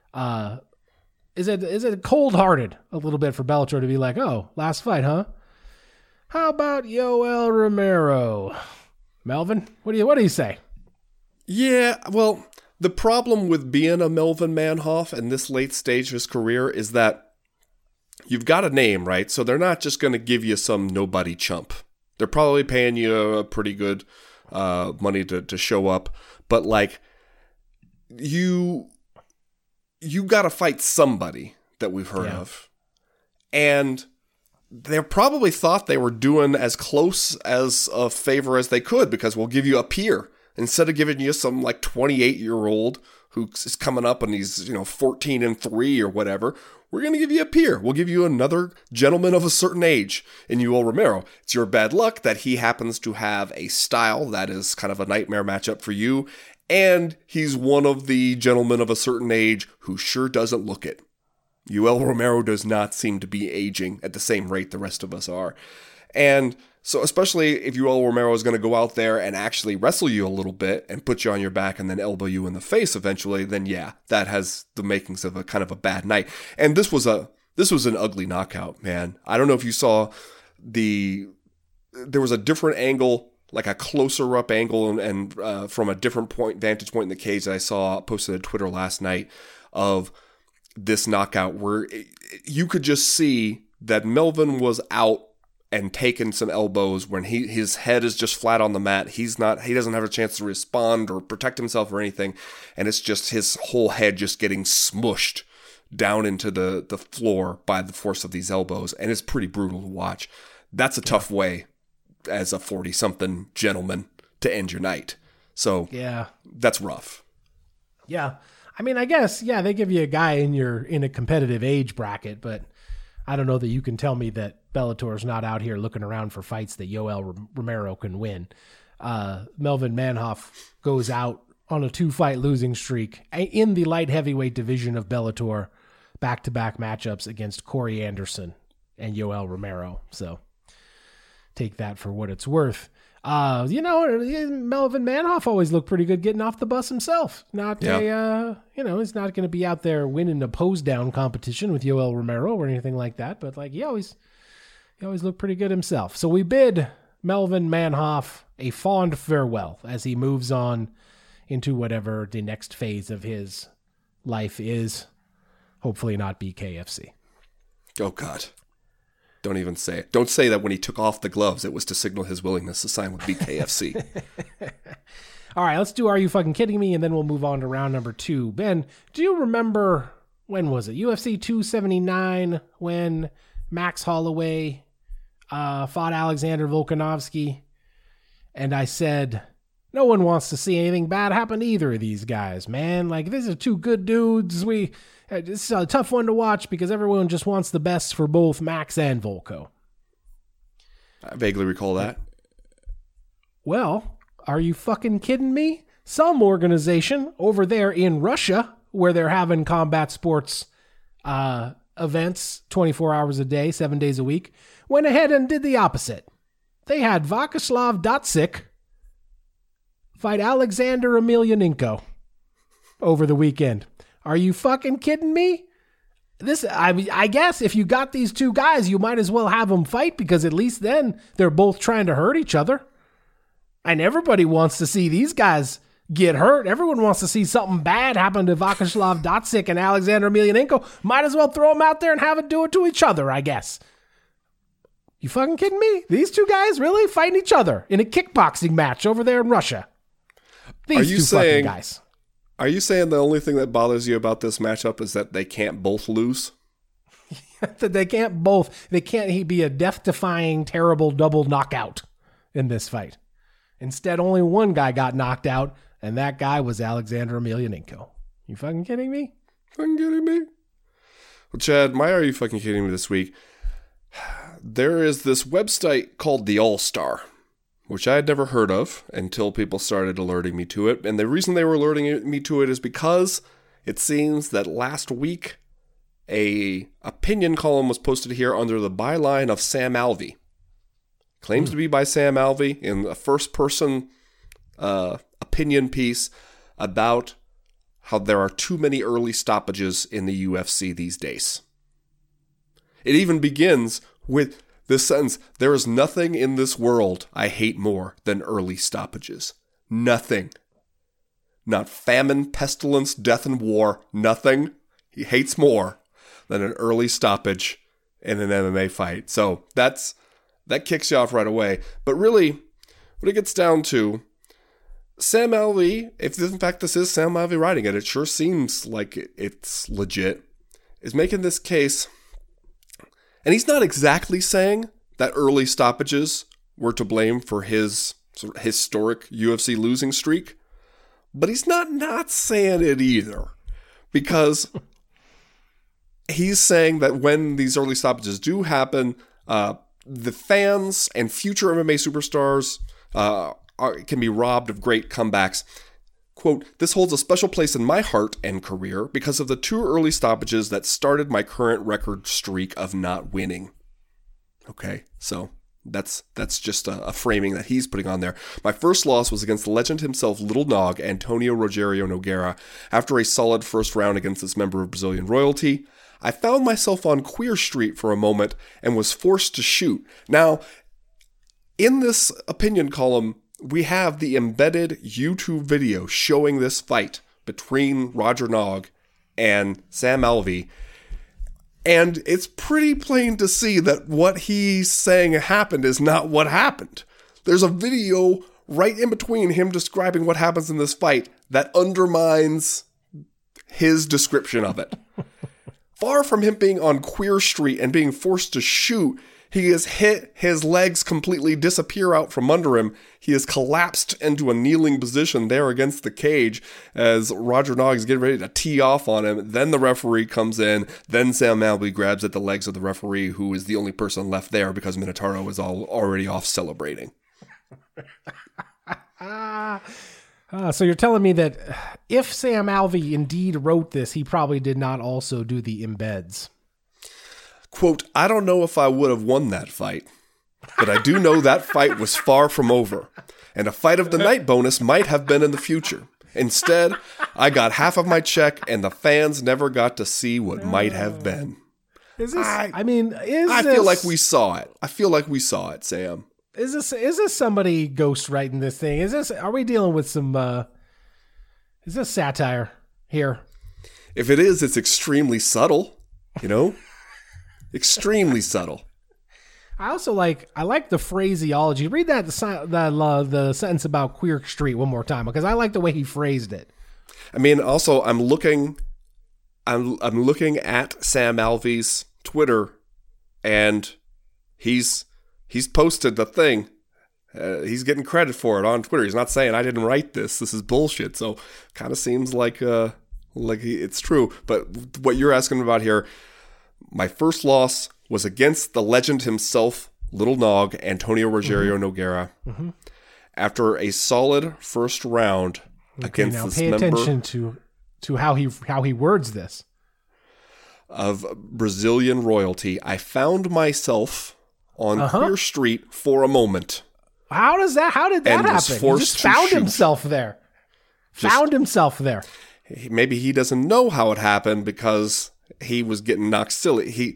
Is it cold-hearted a little bit for Bellator to be like, oh, last fight, huh? How about Yoel Romero? Melvin, what do you say?
Yeah, well, the problem with being a Melvin Manhoff in this late stage of his career is that you've got a name, right? So they're not just going to give you some nobody chump. They're probably paying you a pretty good money to show up. But, like, you got to fight somebody that we've heard of. And they probably thought they were doing as close as a favor as they could, because we'll give you a peer. Instead of giving you some, like, 28-year-old who's coming up and he's, 14-3 or whatever, we're going to give you a peer. We'll give you another gentleman of a certain age in Yoel Romero. It's your bad luck that he happens to have a style that is kind of a nightmare matchup for you, and he's one of the gentlemen of a certain age who sure doesn't look it. Yoel Romero does not seem to be aging at the same rate the rest of us are. And so especially if Yoel Romero is going to go out there and actually wrestle you a little bit and put you on your back and then elbow you in the face eventually, then yeah, that has the makings of a kind of a bad night. And this was an ugly knockout, man. I don't know if you saw there was a different angle, like a closer up angle and from a different vantage point in the cage that I saw posted on Twitter last night of this knockout where you could just see that Melvin was out and taken some elbows when his head is just flat on the mat. He doesn't have a chance to respond or protect himself or anything. And it's just his whole head just getting smushed down into the floor by the force of these elbows. And it's pretty brutal to watch. That's a tough way as a 40-something gentleman to end your night. So yeah, that's rough.
Yeah. I mean, I guess, they give you a guy in a competitive age bracket, but I don't know that you can tell me that Bellator's not out here looking around for fights that Yoel Romero can win. Melvin Manhoff goes out on a 2-fight losing streak in the light heavyweight division of Bellator back-to-back matchups against Corey Anderson and Yoel Romero. So take that for what it's worth. Melvin Manhoff always looked pretty good getting off the bus himself. He's not going to be out there winning a pose down competition with Yoel Romero or anything like that, but like he always looked pretty good himself. So we bid Melvin Manhoff a fond farewell as he moves on into whatever the next phase of his life is. Hopefully not BKFC.
Oh God. Don't even say it. Don't say that when he took off the gloves, it was to signal his willingness to sign with BKFC.
All right, let's do Are You Fucking Kidding Me? And then we'll move on to round number 2. Ben, do you remember, when was it? UFC 279 when Max Holloway fought Alexander Volkanovski. And I said, no one wants to see anything bad happen to either of these guys, man. Like, these are two good dudes. This is a tough one to watch because everyone just wants the best for both Max and Volko.
I vaguely recall that.
Well, are you fucking kidding me? Some organization over there in Russia, where they're having combat sports events 24 hours a day, 7 days a week, went ahead and did the opposite. They had Vakoslav Dotsik fight Alexander Emelianenko over the weekend. Are you fucking kidding me? I guess if you got these two guys, you might as well have them fight because at least then they're both trying to hurt each other. And everybody wants to see these guys get hurt. Everyone wants to see something bad happen to Vakoslav Dotsik and Alexander Emelianenko. Might as well throw them out there and have it do it to each other, I guess. You fucking kidding me? These two guys really fighting each other in a kickboxing match over there in Russia. These two fucking guys.
Are you saying the only thing that bothers you about this matchup is that they can't both lose?
That they can't be a death-defying, terrible double knockout in this fight. Instead, only one guy got knocked out, and that guy was Alexander Emelianenko. You fucking kidding me?
Fucking kidding me? Well, Chad, my Are You Fucking Kidding Me this week? There is this website called The All-Star, which I had never heard of until people started alerting me to it. And the reason they were alerting me to it is because it seems that last week a opinion column was posted here under the byline of Sam Alvey. Claims to be by Sam Alvey in a first-person opinion piece about how there are too many early stoppages in the UFC these days. It even begins with this sentence: there is nothing in this world I hate more than early stoppages. Nothing. Not famine, pestilence, death, and war. Nothing he hates more than an early stoppage in an MMA fight. So that kicks you off right away. But really, what it gets down to, Sam Alvey, if in fact this is Sam Alvey writing it, it sure seems like it's legit, is making this case. And he's not exactly saying that early stoppages were to blame for his sort of historic UFC losing streak, but he's not saying it either, because he's saying that when these early stoppages do happen, the fans and future MMA superstars can be robbed of great comebacks. Quote, this holds a special place in my heart and career because of the two early stoppages that started my current record streak of not winning. Okay, so that's just a framing that he's putting on there. My first loss was against the legend himself, Little Nog, Antonio Rogério Nogueira, after a solid first round against this member of Brazilian royalty. I found myself on Queer Street for a moment and was forced to shoot. Now, in this opinion column, we have the embedded YouTube video showing this fight between Roger Nog and Sam Alvey. And it's pretty plain to see that what he's saying happened is not what happened. There's a video right in between him describing what happens in this fight that undermines his description of it. Far from him being on Queer Street and being forced to shoot, he has hit his legs completely disappear out from under him. He has collapsed into a kneeling position there against the cage as Roger Nog is getting ready to tee off on him. Then the referee comes in. Then Sam Alvey grabs at the legs of the referee, who is the only person left there because Minotauro is already off celebrating.
So you're telling me that if Sam Alvey indeed wrote this, he probably did not also do the embeds.
Quote, I don't know if I would have won that fight, but I do know that fight was far from over, and a fight of the night bonus might have been in the future. Instead, I got half of my check, and the fans never got to see what might have been.
Is this? I
feel like we saw it. I feel like we saw it, Sam.
Is this somebody ghostwriting this thing? Are we dealing with some? Is this satire here?
If it is, it's extremely subtle. You know, extremely subtle.
I also like the phraseology. Read the sentence about Queer Street one more time, because I like the way he phrased it.
I mean, also I'm looking at Sam Alvey's Twitter, and he's posted the thing. He's getting credit for it on Twitter. He's not saying I didn't write this. This is bullshit. So kind of seems like it's true. But what you're asking about here, my first loss was against the legend himself, Little Nog, Antonio Rogerio Nogueira. Mm-hmm. After a solid first round against this member.
Pay attention to how he words this.
Of Brazilian royalty, I found myself on Queer Street for a moment.
How did that happen? He just found himself there.
Maybe he doesn't know how it happened because he was getting knocked silly.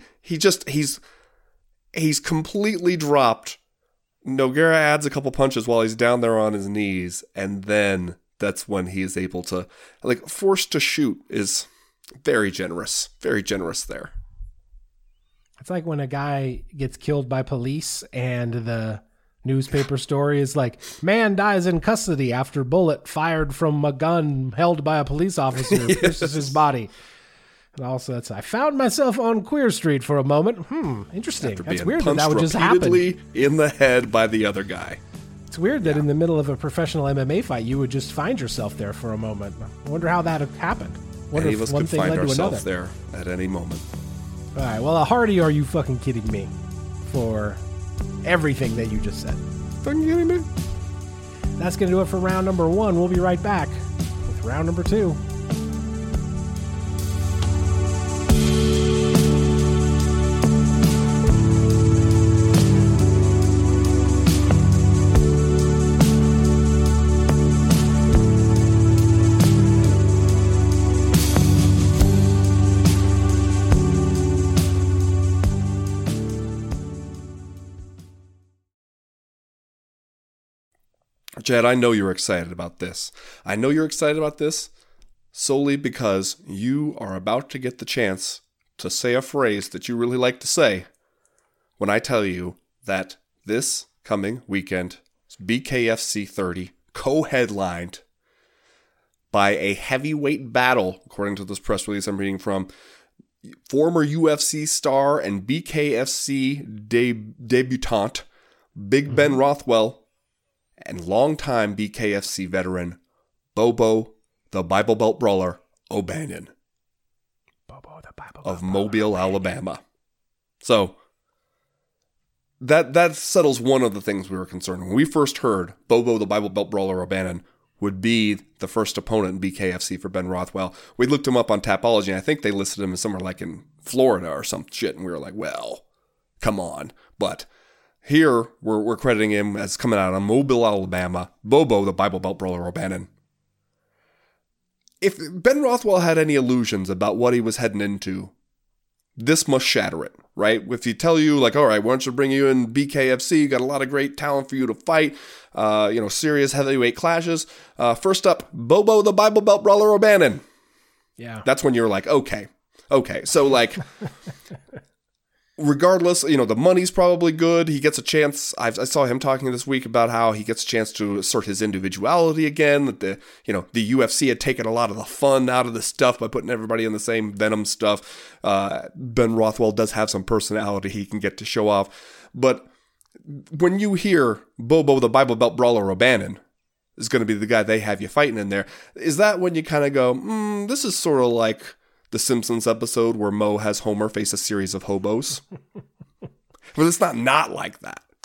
He's completely dropped. Nogueira adds a couple punches while he's down there on his knees, and then that's when he is able to, forced to shoot is very generous there.
It's like when a guy gets killed by police and the newspaper story is like, man dies in custody after bullet fired from a gun held by a police officer pierces his body. And also, I found myself on Queer Street for a moment. Interesting. That's weird that would just happen.
In the head by the other guy.
It's weird that in the middle of a professional MMA fight, you would just find yourself there for a moment. I wonder how that happened.
Any of us could find ourselves there at any moment.
All right. Well, Hardy, are you fucking kidding me for everything that you just said?
Fucking kidding me?
That's going to do it for round number 1. We'll be right back with round number 2.
Chad, I know you're excited about this. I know you're excited about this solely because you are about to get the chance to say a phrase that you really like to say when I tell you that this coming weekend, BKFC 30, co-headlined by a heavyweight battle, according to this press release I'm reading from, former UFC star and BKFC debutant Big Ben Rothwell and longtime BKFC veteran Bobo the Bible Belt Brawler O'Banion of Mobile, Alabama. So that settles one of the things we were concerned. When we first heard Bobo the Bible Belt Brawler O'Banion would be the first opponent in BKFC for Ben Rothwell, we looked him up on Tapology, and I think they listed him as somewhere like in Florida or some shit, and we were like, well, come on. But here, we're crediting him as coming out of Mobile, Alabama, Bobo, the Bible Belt Brawler O'Bannon. If Ben Rothwell had any illusions about what he was heading into, this must shatter it, right? If he tell you, all right, why don't you bring you in BKFC, you got a lot of great talent for you to fight, serious heavyweight clashes. First up, Bobo, the Bible Belt Brawler O'Bannon.
Yeah.
That's when you're like, okay. So, regardless, the money's probably good. He gets a chance. I saw him talking this week about how he gets a chance to assert his individuality again. That the UFC had taken a lot of the fun out of the stuff by putting everybody in the same Venom stuff. Ben Rothwell does have some personality he can get to show off. But when you hear Bobo, the Bible Belt Brawler O'Bannon is going to be the guy they have you fighting in there, is that when you kind of go, this is sort of like the Simpsons episode where Moe has Homer face a series of hobos? But it's not like that.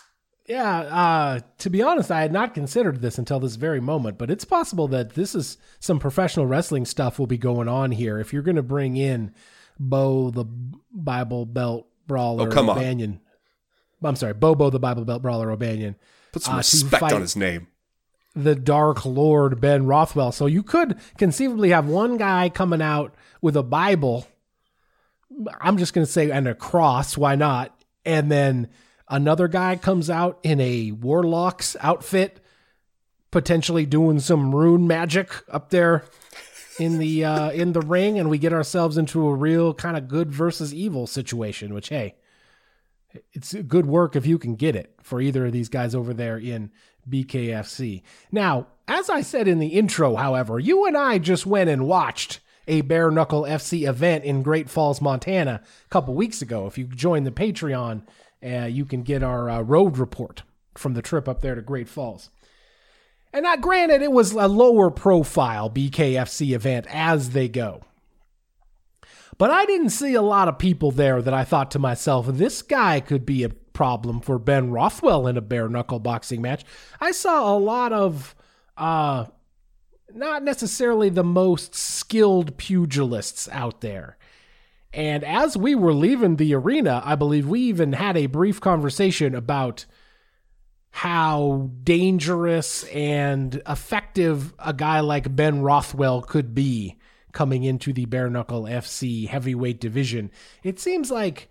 Yeah, to be honest, I had not considered this until this very moment, but it's possible that this is some professional wrestling stuff will be going on here. If you're going to bring in Bo the Bible Belt Brawler O'Banion. I'm sorry, Bobo the Bible Belt Brawler O'Banion.
Put some respect on his name.
The Dark Lord Ben Rothwell. So you could conceivably have one guy coming out with a Bible, I'm just going to say, and a cross, why not? And then another guy comes out in a warlock's outfit, potentially doing some rune magic up there in the ring, and we get ourselves into a real kind of good versus evil situation, which, hey, it's good work if you can get it for either of these guys over there in BKFC. Now, as I said in the intro, however, you and I just went and watched a Bare Knuckle FC event in Great Falls, Montana a couple weeks ago. If you join the Patreon, you can get our road report from the trip up there to Great Falls. And granted, it was a lower profile BKFC event as they go. But I didn't see a lot of people there that I thought to myself, this guy could be a problem for Ben Rothwell in a bare knuckle boxing match. I saw a lot of not necessarily the most skilled pugilists out there. And as we were leaving the arena, I believe we even had a brief conversation about how dangerous and effective a guy like Ben Rothwell could be coming into the Bare Knuckle FC heavyweight division. It seems like,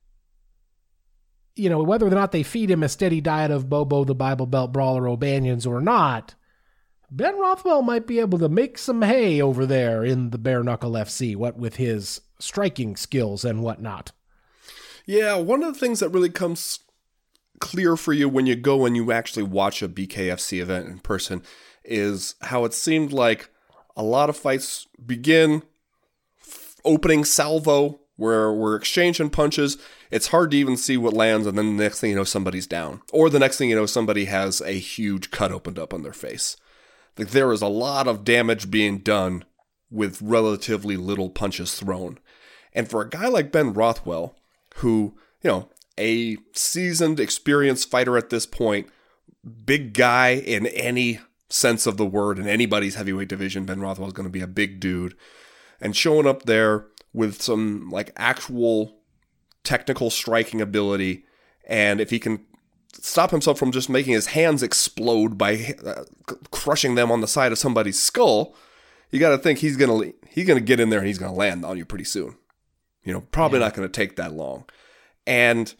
whether or not they feed him a steady diet of Bobo the Bible Belt Brawler O'Banions or not, Ben Rothwell might be able to make some hay over there in the Bare Knuckle FC, what with his striking skills and whatnot.
Yeah, one of the things that really comes clear for you when you go and you actually watch a BKFC event in person is how it seemed like a lot of fights begin opening salvo where we're exchanging punches. It's hard to even see what lands, and then the next thing you know, somebody's down. Or the next thing you know, somebody has a huge cut opened up on their face. Like, there is a lot of damage being done with relatively little punches thrown. And for a guy like Ben Rothwell, who, a seasoned, experienced fighter at this point, big guy in any sense of the word, in anybody's heavyweight division, Ben Rothwell is going to be a big dude. And showing up there with some actual technical striking ability, and if he can stop himself from just making his hands explode by crushing them on the side of somebody's skull, you got to think he's gonna get in there and he's gonna land on you pretty soon. Probably not going to take that long. And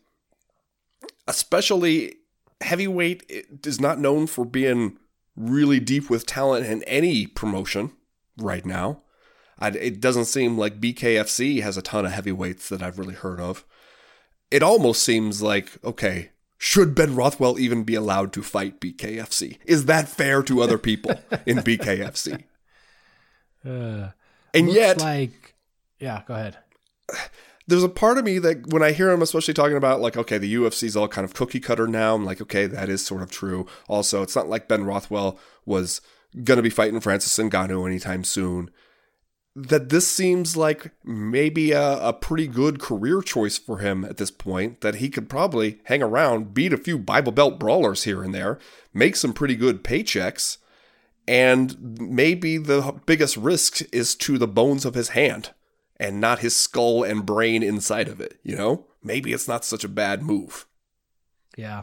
especially heavyweight is not known for being really deep with talent in any promotion right now. It doesn't seem like BKFC has a ton of heavyweights that I've really heard of. It almost seems like, okay, should Ben Rothwell even be allowed to fight BKFC? Is that fair to other people in BKFC? And yet,
yeah, go ahead.
There's a part of me that when I hear him, especially talking about okay, the UFC's all kind of cookie cutter now, I'm like, okay, that is sort of true. Also, it's not like Ben Rothwell was going to be fighting Francis Ngannou anytime soon. That this seems like maybe a pretty good career choice for him at this point, that he could probably hang around, beat a few Bible Belt brawlers here and there, make some pretty good paychecks, and maybe the biggest risk is to the bones of his hand and not his skull and brain inside of it, Maybe it's not such a bad move.
Yeah.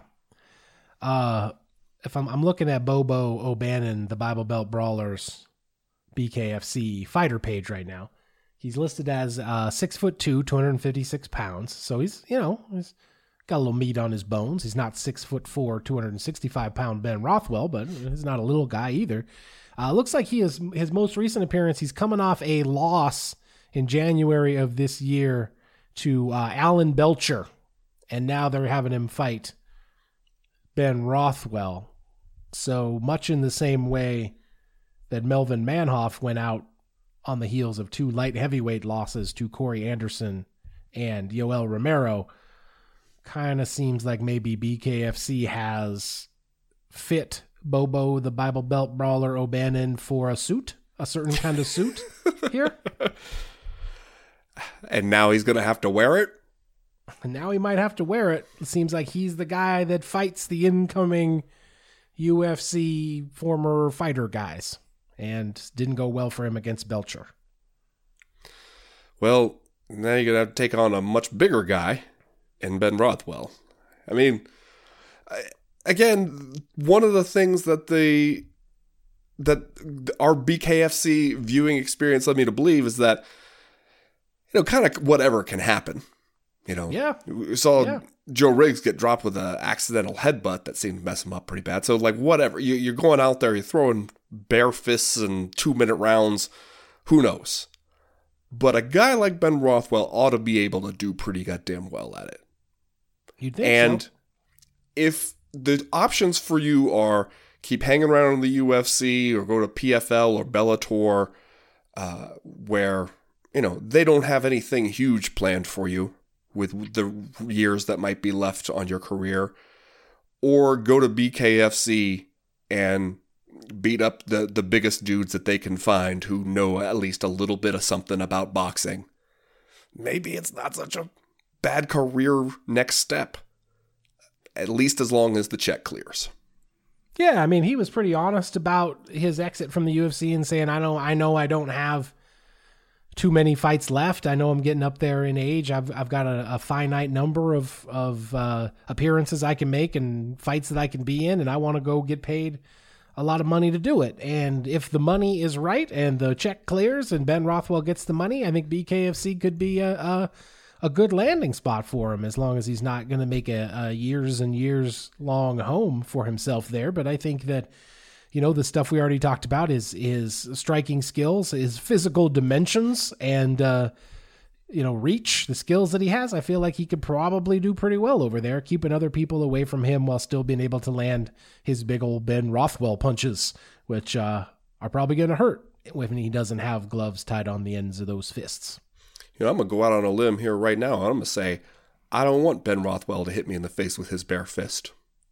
If I'm looking at Bobo O'Bannon, the Bible Belt Brawlers BKFC fighter page right now, he's listed as 6'2", 256 pounds. So he's he's got a little meat on his bones. He's not 6'4", 265-pound Ben Rothwell, but he's not a little guy either. Looks like his most recent appearance, he's coming off a loss in January of this year to Alan Belcher, and now they're having him fight Ben Rothwell. So much in the same way that Melvin Manhoff went out on the heels of two light heavyweight losses to Corey Anderson and Yoel Romero, kind of seems like maybe BKFC has fit Bobo the Bible Belt Brawler O'Bannon for a certain kind of suit here.
And now he's going to have to wear it?
And now he might have to wear it. It seems like he's the guy that fights the incoming UFC former fighter guys. And didn't go well for him against Belcher.
Well, now you're going to have to take on a much bigger guy in Ben Rothwell. I mean, again, one of the things that our BKFC viewing experience led me to believe is that, kind of whatever can happen.
Yeah.
We saw Joe Riggs get dropped with an accidental headbutt that seemed to mess him up pretty bad. So, whatever. You're going out there, you're throwing bare fists and 2-minute rounds. Who knows? But a guy like Ben Rothwell ought to be able to do pretty goddamn well at it.
You'd think
and
so.
If the options for you are keep hanging around in the UFC or go to PFL or Bellator, where, they don't have anything huge planned for you with the years that might be left on your career, or go to BKFC and beat up the biggest dudes that they can find who know at least a little bit of something about boxing. Maybe it's not such a bad career next step, at least as long as the check clears.
Yeah, I mean, he was pretty honest about his exit from the UFC and saying, I know I don't have too many fights left. I know I'm getting up there in age. I've got a finite number of appearances I can make and fights that I can be in, and I want to go get paid a lot of money to do it. And if the money is right and the check clears and Ben Rothwell gets the money, I think BKFC could be a good landing spot for him, as long as he's not going to make a years and years long home for himself there. But I think that, the stuff we already talked about is his striking skills, his physical dimensions, and, reach, the skills that he has. I feel like he could probably do pretty well over there, keeping other people away from him while still being able to land his big old Ben Rothwell punches, which are probably going to hurt when he doesn't have gloves tied on the ends of those fists.
I'm going to go out on a limb here right now, and I'm going to say, I don't want Ben Rothwell to hit me in the face with his bare fist.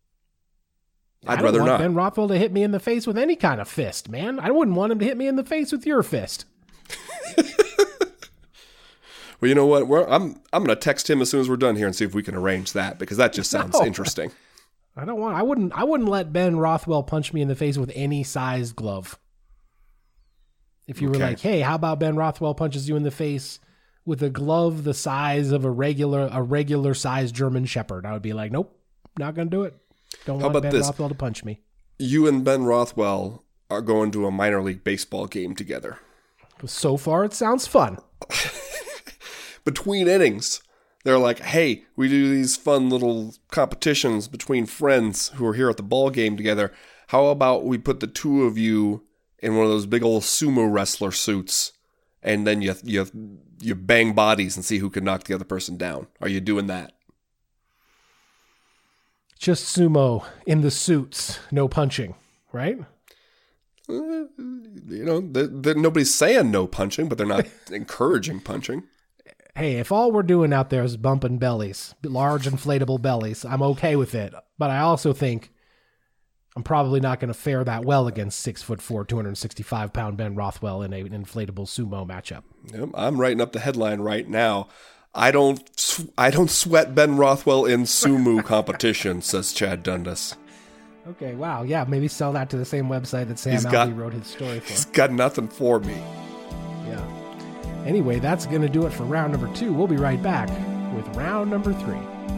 I'd rather not.
Ben Rothwell to hit me in the face with any kind of fist, man. I wouldn't want him to hit me in the face with your fist.
Well, you know what? I'm going to text him as soon as we're done here and see if we can arrange that, because that just sounds interesting.
I wouldn't let Ben Rothwell punch me in the face with any sized glove. If you were like, hey, how about Ben Rothwell punches you in the face with a glove the size of a regular sized German Shepherd, I would be like, nope, not going to do it. Don't want Ben Rothwell to punch me.
You and Ben Rothwell are going to a minor league baseball game together.
So far, it sounds fun.
Between innings, they're like, hey, we do these fun little competitions between friends who are here at the ball game together. How about we put the two of you in one of those big old sumo wrestler suits, and then you bang bodies and see who can knock the other person down? Are you doing that?
Just sumo in the suits, no punching, right?
Nobody's saying no punching, but they're not encouraging punching.
Hey, if all we're doing out there is bumping bellies, large inflatable bellies, I'm okay with it. But I also think I'm probably not going to fare that well against 6'4", 265-pound Ben Rothwell in an inflatable sumo matchup.
Yep, I'm writing up the headline right now. I don't sweat Ben Rothwell in sumo competition, says Chad Dundas.
Okay, wow, yeah, maybe sell that to the same website that Sam Alvey wrote his story for.
He's got nothing for me.
Yeah. Anyway, that's going to do it for round number 2. We'll be right back with round number 3.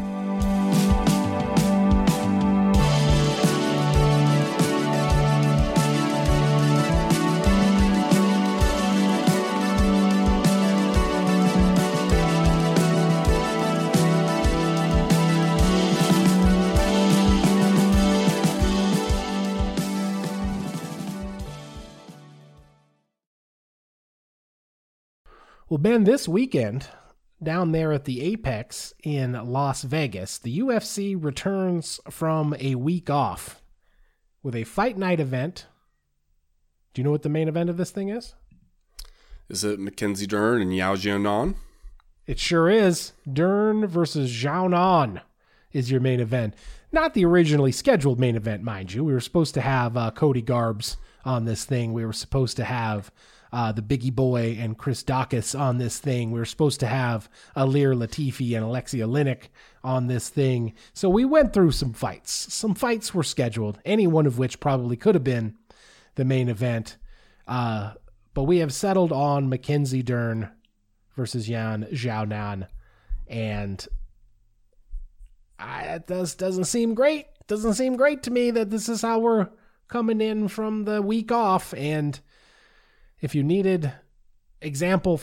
Well, Ben, this weekend, down there at the Apex in Las Vegas, the UFC returns from a week off with a fight night event. Do you know what the main event of this thing is?
Is it Mackenzie Dern and Yao Jianan?
It sure is. Dern versus Jianan is your main event. Not the originally scheduled main event, mind you. We were supposed to have Cody Garbs on this thing. We were supposed to have the Biggie Boy and Chris Dawkins on this thing. We were supposed to have Alir Latifi and Alexia Linick on this thing. So we went through some fights. Some fights were scheduled, any one of which probably could have been the main event. But we have settled on Mackenzie Dern versus Yan Xiaonan. And it doesn't seem great. Doesn't seem great to me that this is how we're coming in from the week off. And if you needed example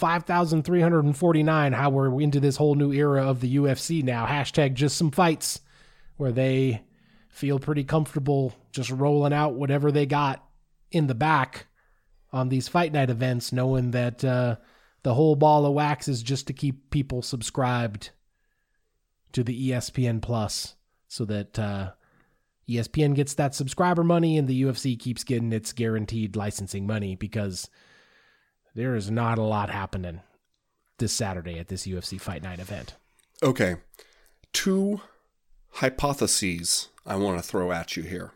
5,349, how we're into this whole new era of the UFC now, hashtag just some fights, where they feel pretty comfortable just rolling out whatever they got in the back on these fight night events, knowing that the whole ball of wax is just to keep people subscribed to the ESPN Plus, so that ESPN gets that subscriber money and the UFC keeps getting its guaranteed licensing money, because there is not a lot happening this Saturday at this UFC Fight Night event.
Okay. 2 hypotheses I want to throw at you here.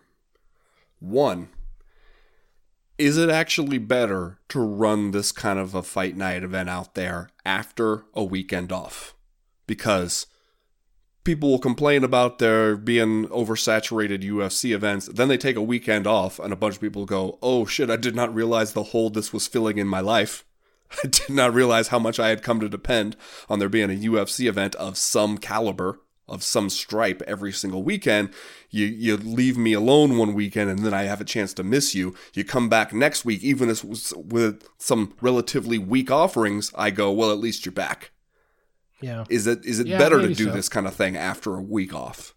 1, is it actually better to run this kind of a fight night event out there after a weekend off? Because people will complain about there being oversaturated UFC events. Then they take a weekend off and a bunch of people go, oh shit, I did not realize the hole this was filling in my life. I did not realize how much I had come to depend on there being a UFC event of some caliber, of some stripe every single weekend. You leave me alone one weekend and then I have a chance to miss you. You come back next week, even if with some relatively weak offerings, I go, well, at least you're back.
Yeah.
Is it better to do
so.
this kind of thing after a week off?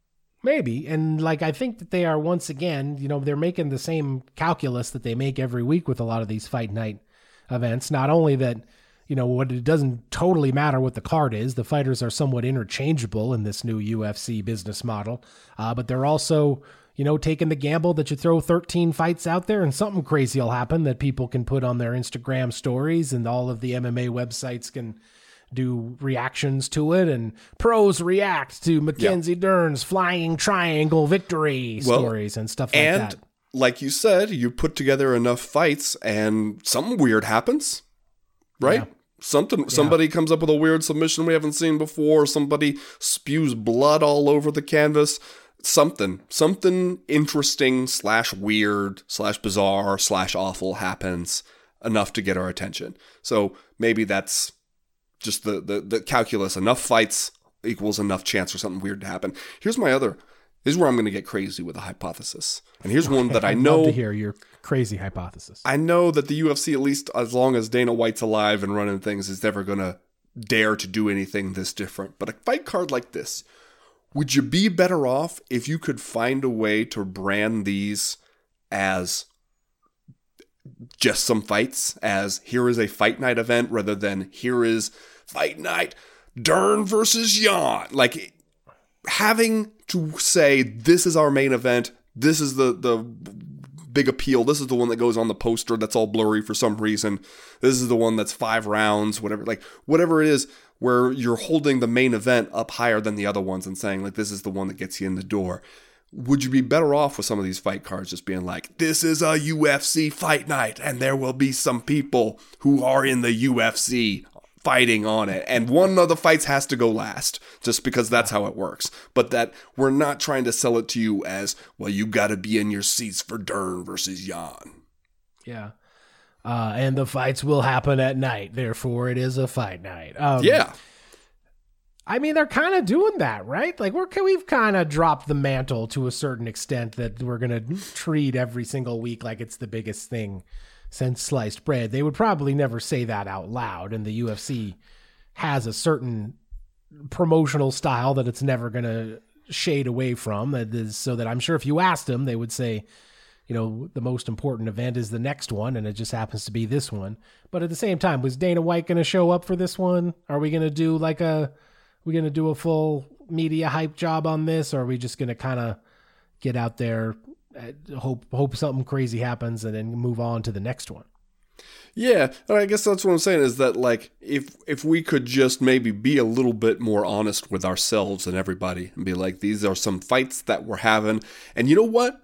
Maybe. And I think that they are, once again, they're making the same calculus that they make every week with a lot of these fight night events. Not only that, what it doesn't totally matter what the card is. The fighters are somewhat interchangeable in this new UFC business model. But they're also, taking the gamble that you throw 13 fights out there and something crazy will happen that people can put on their Instagram stories, and all of the MMA websites can do reactions to it, and pros react to Mackenzie Dern's flying triangle victory stories and stuff like that.
And like you said, you put together enough fights and something weird happens, right? Yeah. Somebody comes up with a weird submission we haven't seen before. Somebody spews blood all over the canvas. Something interesting / weird / bizarre / awful happens enough to get our attention. So maybe that's just the calculus. Enough fights equals enough chance for something weird to happen. Here's where I'm going to get crazy with a hypothesis. And here's one that I know.
I'd love to hear your crazy hypothesis.
I know that the UFC, at least as long as Dana White's alive and running things, is never going to dare to do anything this different. But a fight card like this, would you be better off if you could find a way to brand these as just some fights, as here is a fight night event, rather than here is fight night Dern versus Yan? Like, having to say, this is our main event, this is the big appeal, this is the one that goes on the poster that's all blurry for some reason, this is the one that's 5 rounds, whatever it is, where you're holding the main event up higher than the other ones and saying, this is the one that gets you in the door. Would you be better off with some of these fight cards just being like, this is a UFC fight night, and there will be some people who are in the UFC fighting on it, and one of the fights has to go last, just because that's how it works. But that we're not trying to sell it to you as, well, you got to be in your seats for Dern versus Yan.
Yeah. And the fights will happen at night, therefore it is a fight night.
Yeah.
I mean, they're kind of doing that, right? We've kind of dropped the mantle to a certain extent that we're going to treat every single week like it's the biggest thing since sliced bread. They would probably never say that out loud, and the UFC has a certain promotional style that it's never going to shade away from. That is, so that I'm sure if you asked them, they would say, the most important event is the next one, and it just happens to be this one. But at the same time, was Dana White going to show up for this one? Are we going to do a full media hype job on this, or are we just going to kind of get out there, hope something crazy happens, and then move on to the next one?
Yeah, I guess that's what I'm saying, is that if we could just maybe be a little bit more honest with ourselves and everybody and be like, these are some fights that we're having, and you know what?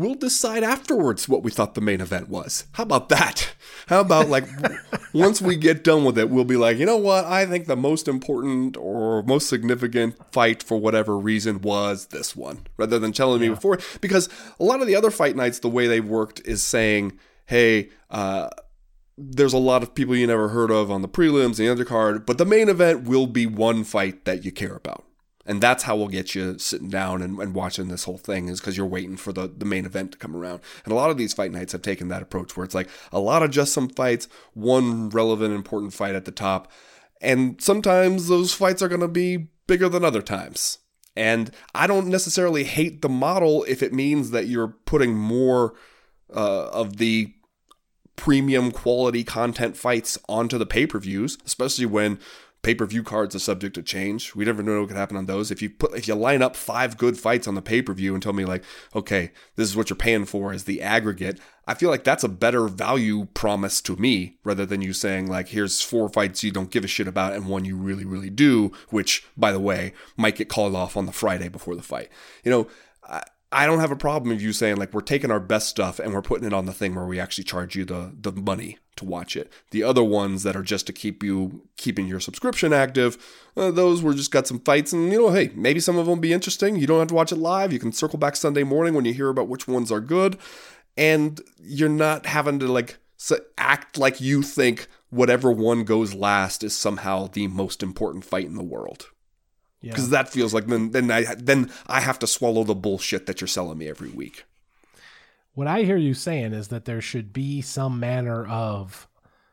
we'll decide afterwards what we thought the main event was. How about that? How about like once we get done with it, we'll be like, you know what? I think the most important or most significant fight for whatever reason was this one, rather than telling me before. Because a lot of the other fight nights, the way they worked is saying, hey, there's a lot of people you never heard of on the prelims and the undercard, but the main event will be one fight that you care about. And that's how we'll get you sitting down and watching this whole thing, is because you're waiting for the main event to come around. And a lot of these fight nights have taken that approach where it's like a lot of just some fights, one relevant, important fight at the top. And sometimes those fights are going to be bigger than other times. And I don't necessarily hate the model if it means that you're putting more of the premium quality content fights onto the pay-per-views, especially when pay-per-view cards are subject to change. We never know what could happen on those. If you line up 5 good fights on the pay-per-view and tell me like, okay, this is what you're paying for as the aggregate, I feel like that's a better value promise to me, rather than you saying like, here's 4 fights you don't give a shit about and one you really, really do, which, by the way, might get called off on the Friday before the fight. You know, I don't have a problem with you saying like, we're taking our best stuff and we're putting it on the thing where we actually charge you the money to watch it. The other ones that are just to keeping your subscription active, those were just got some fights, and hey, maybe some of them will be interesting. You don't have to watch it live. You can circle back Sunday morning when you hear about which ones are good, and you're not having to like act like you think whatever one goes last is somehow the most important fight in the world. Because that feels like then I have to swallow the bullshit that you're selling me every week.
What I hear you saying is that there should be some manner of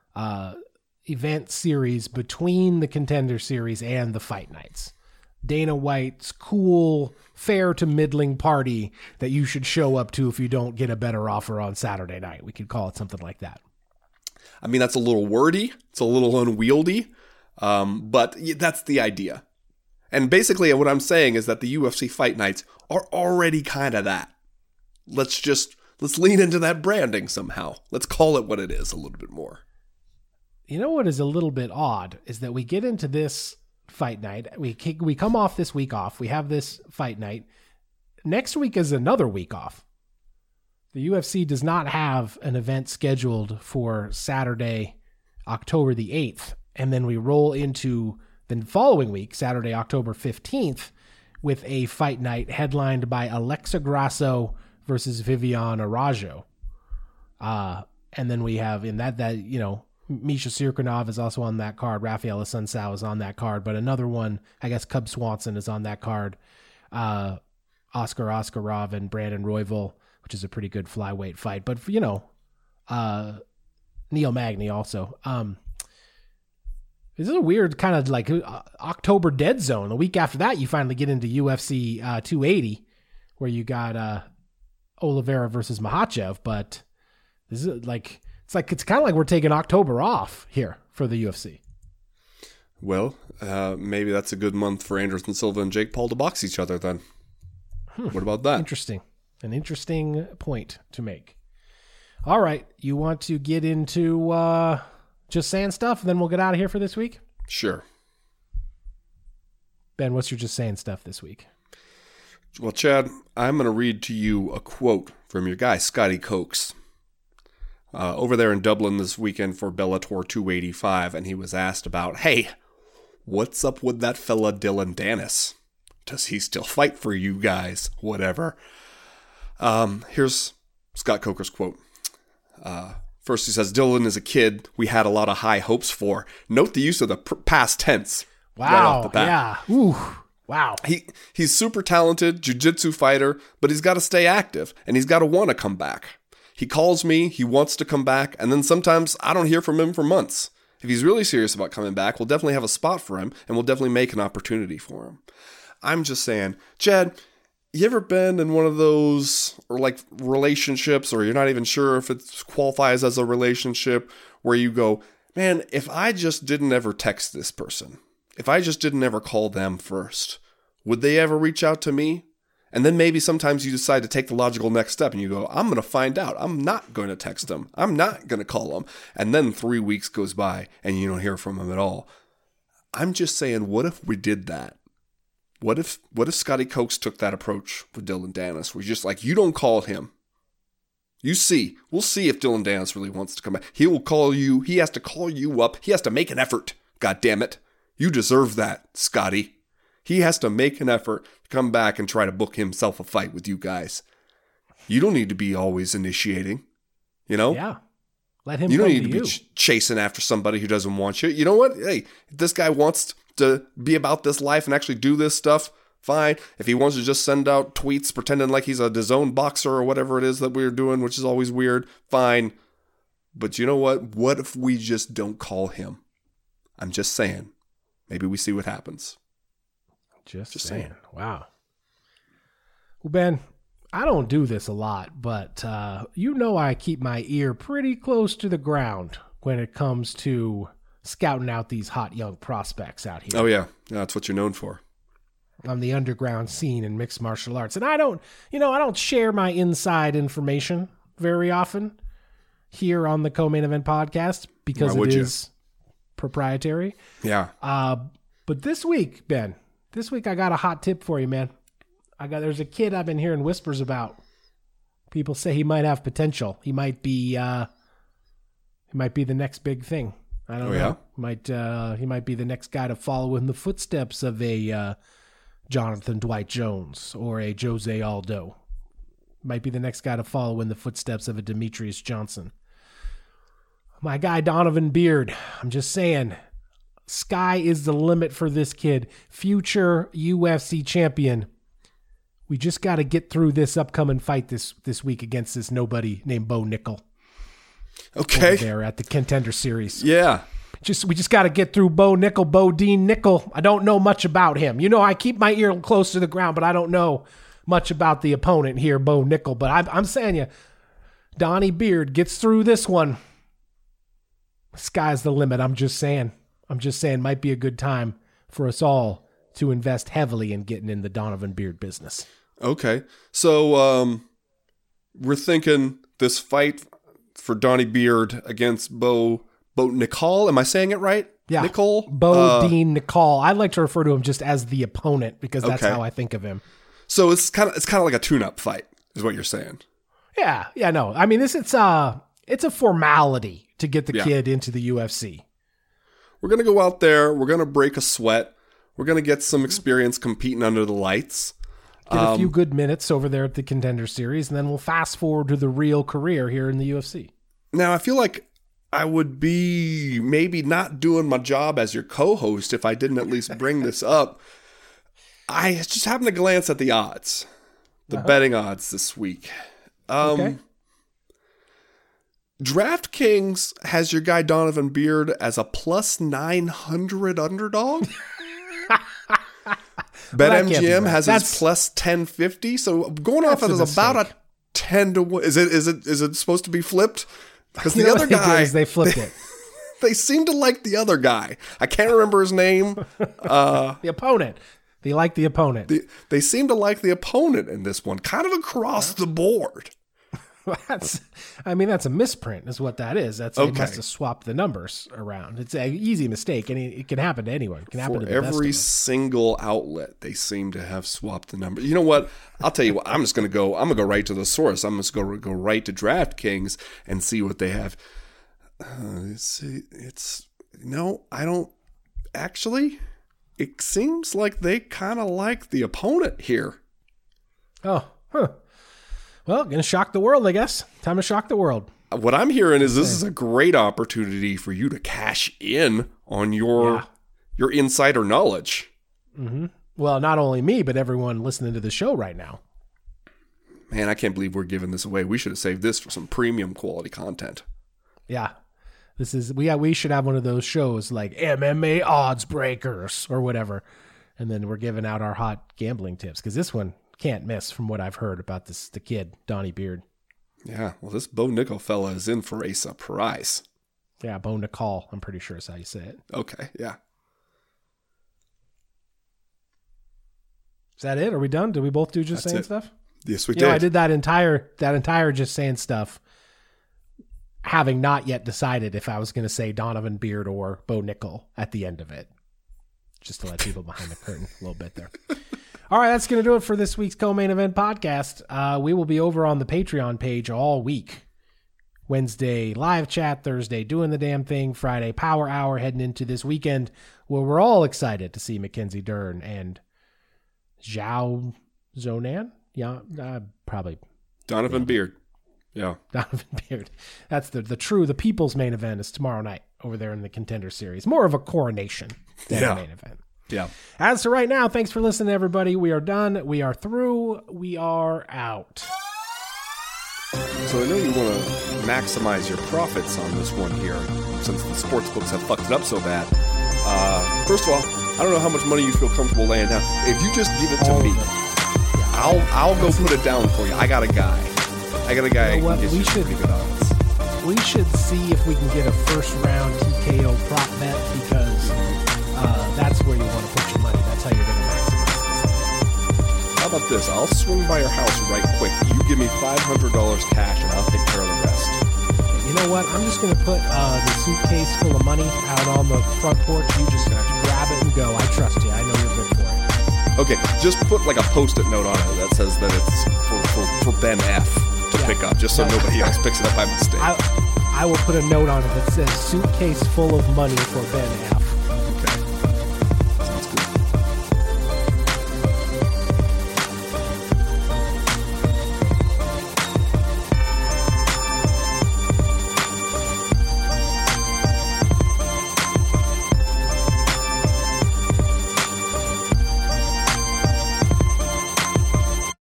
event series between the Contender Series and the fight nights. Dana White's cool, fair to middling party that you should show up to if you don't get a better offer on Saturday night. We could call it something like that.
I mean, that's a little wordy. It's a little unwieldy. But that's the idea. And basically what I'm saying is that the UFC fight nights are already kind of that. Let's lean into that branding somehow. Let's call it what it is a little bit more.
You know what is a little bit odd is that we get into this fight night. We come off this week off. We have this fight night. Next week is another week off. The UFC does not have an event scheduled for Saturday, October the 8th. And then we roll into the following week, Saturday, October 15th, with a fight night headlined by Alexa Grasso versus Viviane Araújo. And then we have in that Misha Cirkunov is also on that card. Rafael Assunção is on that card. But another one, I guess Cub Swanson is on that card. Oscar Oskarov and Brandon Royval, which is a pretty good flyweight fight. But, Neil Magny also. This is a weird kind of like October dead zone. The week after that, you finally get into UFC 280, where you got Oliveira versus Makhachev. But this is it's kind of like we're taking October off here for the UFC.
Well, maybe that's a good month for Anderson Silva and Jake Paul to box each other then. What about that?
Interesting. An interesting point to make. All right. You want to get into just saying stuff, and then we'll get out of here for this week?
Sure.
Ben, what's your just saying stuff this week?
Well, Chad, I'm going to read to you a quote from your guy, Scotty Coates. Over there in Dublin this weekend for Bellator 285, and he was asked about, hey, what's up with that fella Dylan Dennis? Does he still fight for you guys? Whatever. Here's Scott Coker's quote. First, he says, Dylan is a kid we had a lot of high hopes for. Note the use of the past tense.
Wow.
Right off the bat.
Yeah. Ooh. Wow.
He's super talented, jiu-jitsu fighter, but he's got to stay active, and he's got to want to come back. He calls me, he wants to come back, and then sometimes I don't hear from him for months. If he's really serious about coming back, we'll definitely have a spot for him, and we'll definitely make an opportunity for him. I'm just saying, Chad, you ever been in one of those or like relationships, or you're not even sure if it qualifies as a relationship, where you go, man, if I just didn't ever text this person, if I just didn't ever call them first, would they ever reach out to me? And then maybe sometimes you decide to take the logical next step and you go, I'm going to find out. I'm not going to text them. I'm not going to call them. And then 3 weeks goes by and you don't hear from them at all. I'm just saying, what if we did that? What if Scotty Coates took that approach with Dylan Dennis? We're just like, you don't call him. You see. We'll see if Dillon Danis really wants to come back. He will call you. He has to call you up. He has to make an effort. God damn it. You deserve that, Scotty. He has to make an effort to come back and try to book himself a fight with you guys. You don't need to be always initiating, you know?
Yeah. Let him
You don't
come
need to
to
be
you.
chasing after somebody who doesn't want you. You know what? Hey, if this guy wants to be about this life and actually do this stuff, fine. If he wants to just send out tweets pretending like he's a DAZN boxer or whatever it is that we're doing, which is always weird, fine. But you know what? What if we just don't call him? I'm just saying. Maybe we see what happens.
Just saying. Wow. Well, Ben, I don't do this a lot, but you know I keep my ear pretty close to the ground when it comes to scouting out these hot young prospects out here.
Oh, yeah. That's what you're known for.
On the underground scene in mixed martial arts. And I don't share my inside information very often here on the Co-Main Event podcast because it is proprietary.
Yeah.
But this week, Ben, I got a hot tip for you, man. There's a kid I've been hearing whispers about. People say he might have potential. He might be the next big thing. I don't know.
Yeah?
He might be the next guy to follow in the footsteps of a Jonathan Dwight Jones or a Jose Aldo. Might be the next guy to follow in the footsteps of a Demetrius Johnson. My guy Donovan Beard. I'm just saying, sky is the limit for this kid. Future UFC champion. We just got to get through this upcoming fight this week against this nobody named Bo Nickel.
Okay.
Over there at the Contender Series.
Yeah.
We just got to get through Bo Dean Nickel. I don't know much about him. You know, I keep my ear close to the ground, but I don't know much about the opponent here, Bo Nickel. But I'm saying you, Donnie Beard gets through this one. Sky's the limit. I'm just saying, might be a good time for us all to invest heavily in getting in the Donovan Beard business.
Okay. So we're thinking this fight for Donnie Beard against Bo Nickel. Am I saying it right?
Yeah.
Nickel?
Dean Nickel. I like to refer to him just as the opponent because that's how I think of him.
So it's kind of like a tune-up fight, is what you're saying.
Yeah. No. I mean, it's a formality to get the kid into the UFC.
We're gonna go out there. We're gonna break a sweat. We're gonna get some experience competing under the lights.
Get a few good minutes over there at the Contender Series, and then we'll fast forward to the real career here in the UFC.
Now, I feel like I would be maybe not doing my job as your co-host if I didn't at least bring this up. I just happened to glance at the odds, the betting odds this week.
Okay.
DraftKings has your guy Donovan Beard as a plus 900 underdog. BetMGM has his plus 1050. So going off it is about a 10 to 1. Is it supposed to be flipped? Because the other guy,
they flipped it.
They seem to like the other guy. I can't remember his name.
The opponent. They like the opponent.
They seem to like the opponent in this one, kind of across the board.
That's a misprint is what that is. They must have swapped the numbers around. It's an easy mistake, and it can happen to anyone. It can happen to the best of
every
us.
single outlet, they seem to have swapped the number. You know what? I'll tell you what. I'm going to go right to the source. I'm just going to go right to DraftKings and see what they have. I don't actually. It seems like they kind of like the opponent here.
Oh, huh. Well, going to shock the world, I guess. Time to shock the world.
What I'm hearing is this is a great opportunity for you to cash in on your insider knowledge.
Mm-hmm. Well, not only me, but everyone listening to the show right now.
Man, I can't believe we're giving this away. We should have saved this for some premium quality content.
Yeah. We should have one of those shows like MMA Odds Breakers or whatever. And then we're giving out our hot gambling tips because this one can't miss from what I've heard about the kid, Donnie Beard.
Yeah, well, this Bo Nickel fella is in for a surprise.
Yeah, Bo Nickel, I'm pretty sure is how you say it.
Okay, yeah.
Is that it? Are we done? Did we both do
That's
saying
it.
stuff?
Yes, we did.
I did that entire just saying stuff, having not yet decided if I was going to say Donovan Beard or Bo Nickel at the end of it. Just to let people behind the curtain a little bit there. All right, that's going to do it for this week's Co-Main Event podcast. We will be over on the Patreon page all week. Wednesday, live chat. Thursday, doing the damn thing. Friday, power hour, heading into this weekend where we're all excited to see Mackenzie Dern and Zhao Zonan. Yeah, probably.
Donovan Beard. Yeah.
Donovan Beard. That's the people's main event is tomorrow night over there in the Contender Series. More of a coronation than a main event.
Yeah.
As for right now, thanks for listening, everybody. We are done. We are through. We are out.
So I know you want to maximize your profits on this one here, since the sports books have fucked it up so bad. First of all, I don't know how much money you feel comfortable laying down. If you just give it to me, I'll go put it down for you. I got a guy. You know what?
We should see if we can get a first round TKO prop bet, because that's where you want to put your money. That's how you're going to maximize this.
How about this? I'll swing by your house right quick. You give me $500 cash and I'll take care of the rest.
You know what? I'm just going to put the suitcase full of money out on the front porch. You just grab it and go. I trust you. I know you're good for it.
Okay, just put like a Post-it note on it that says that it's for Ben F. to pick up, just so nobody else picks it up by mistake.
I will put a note on it that says suitcase full of money for Ben F.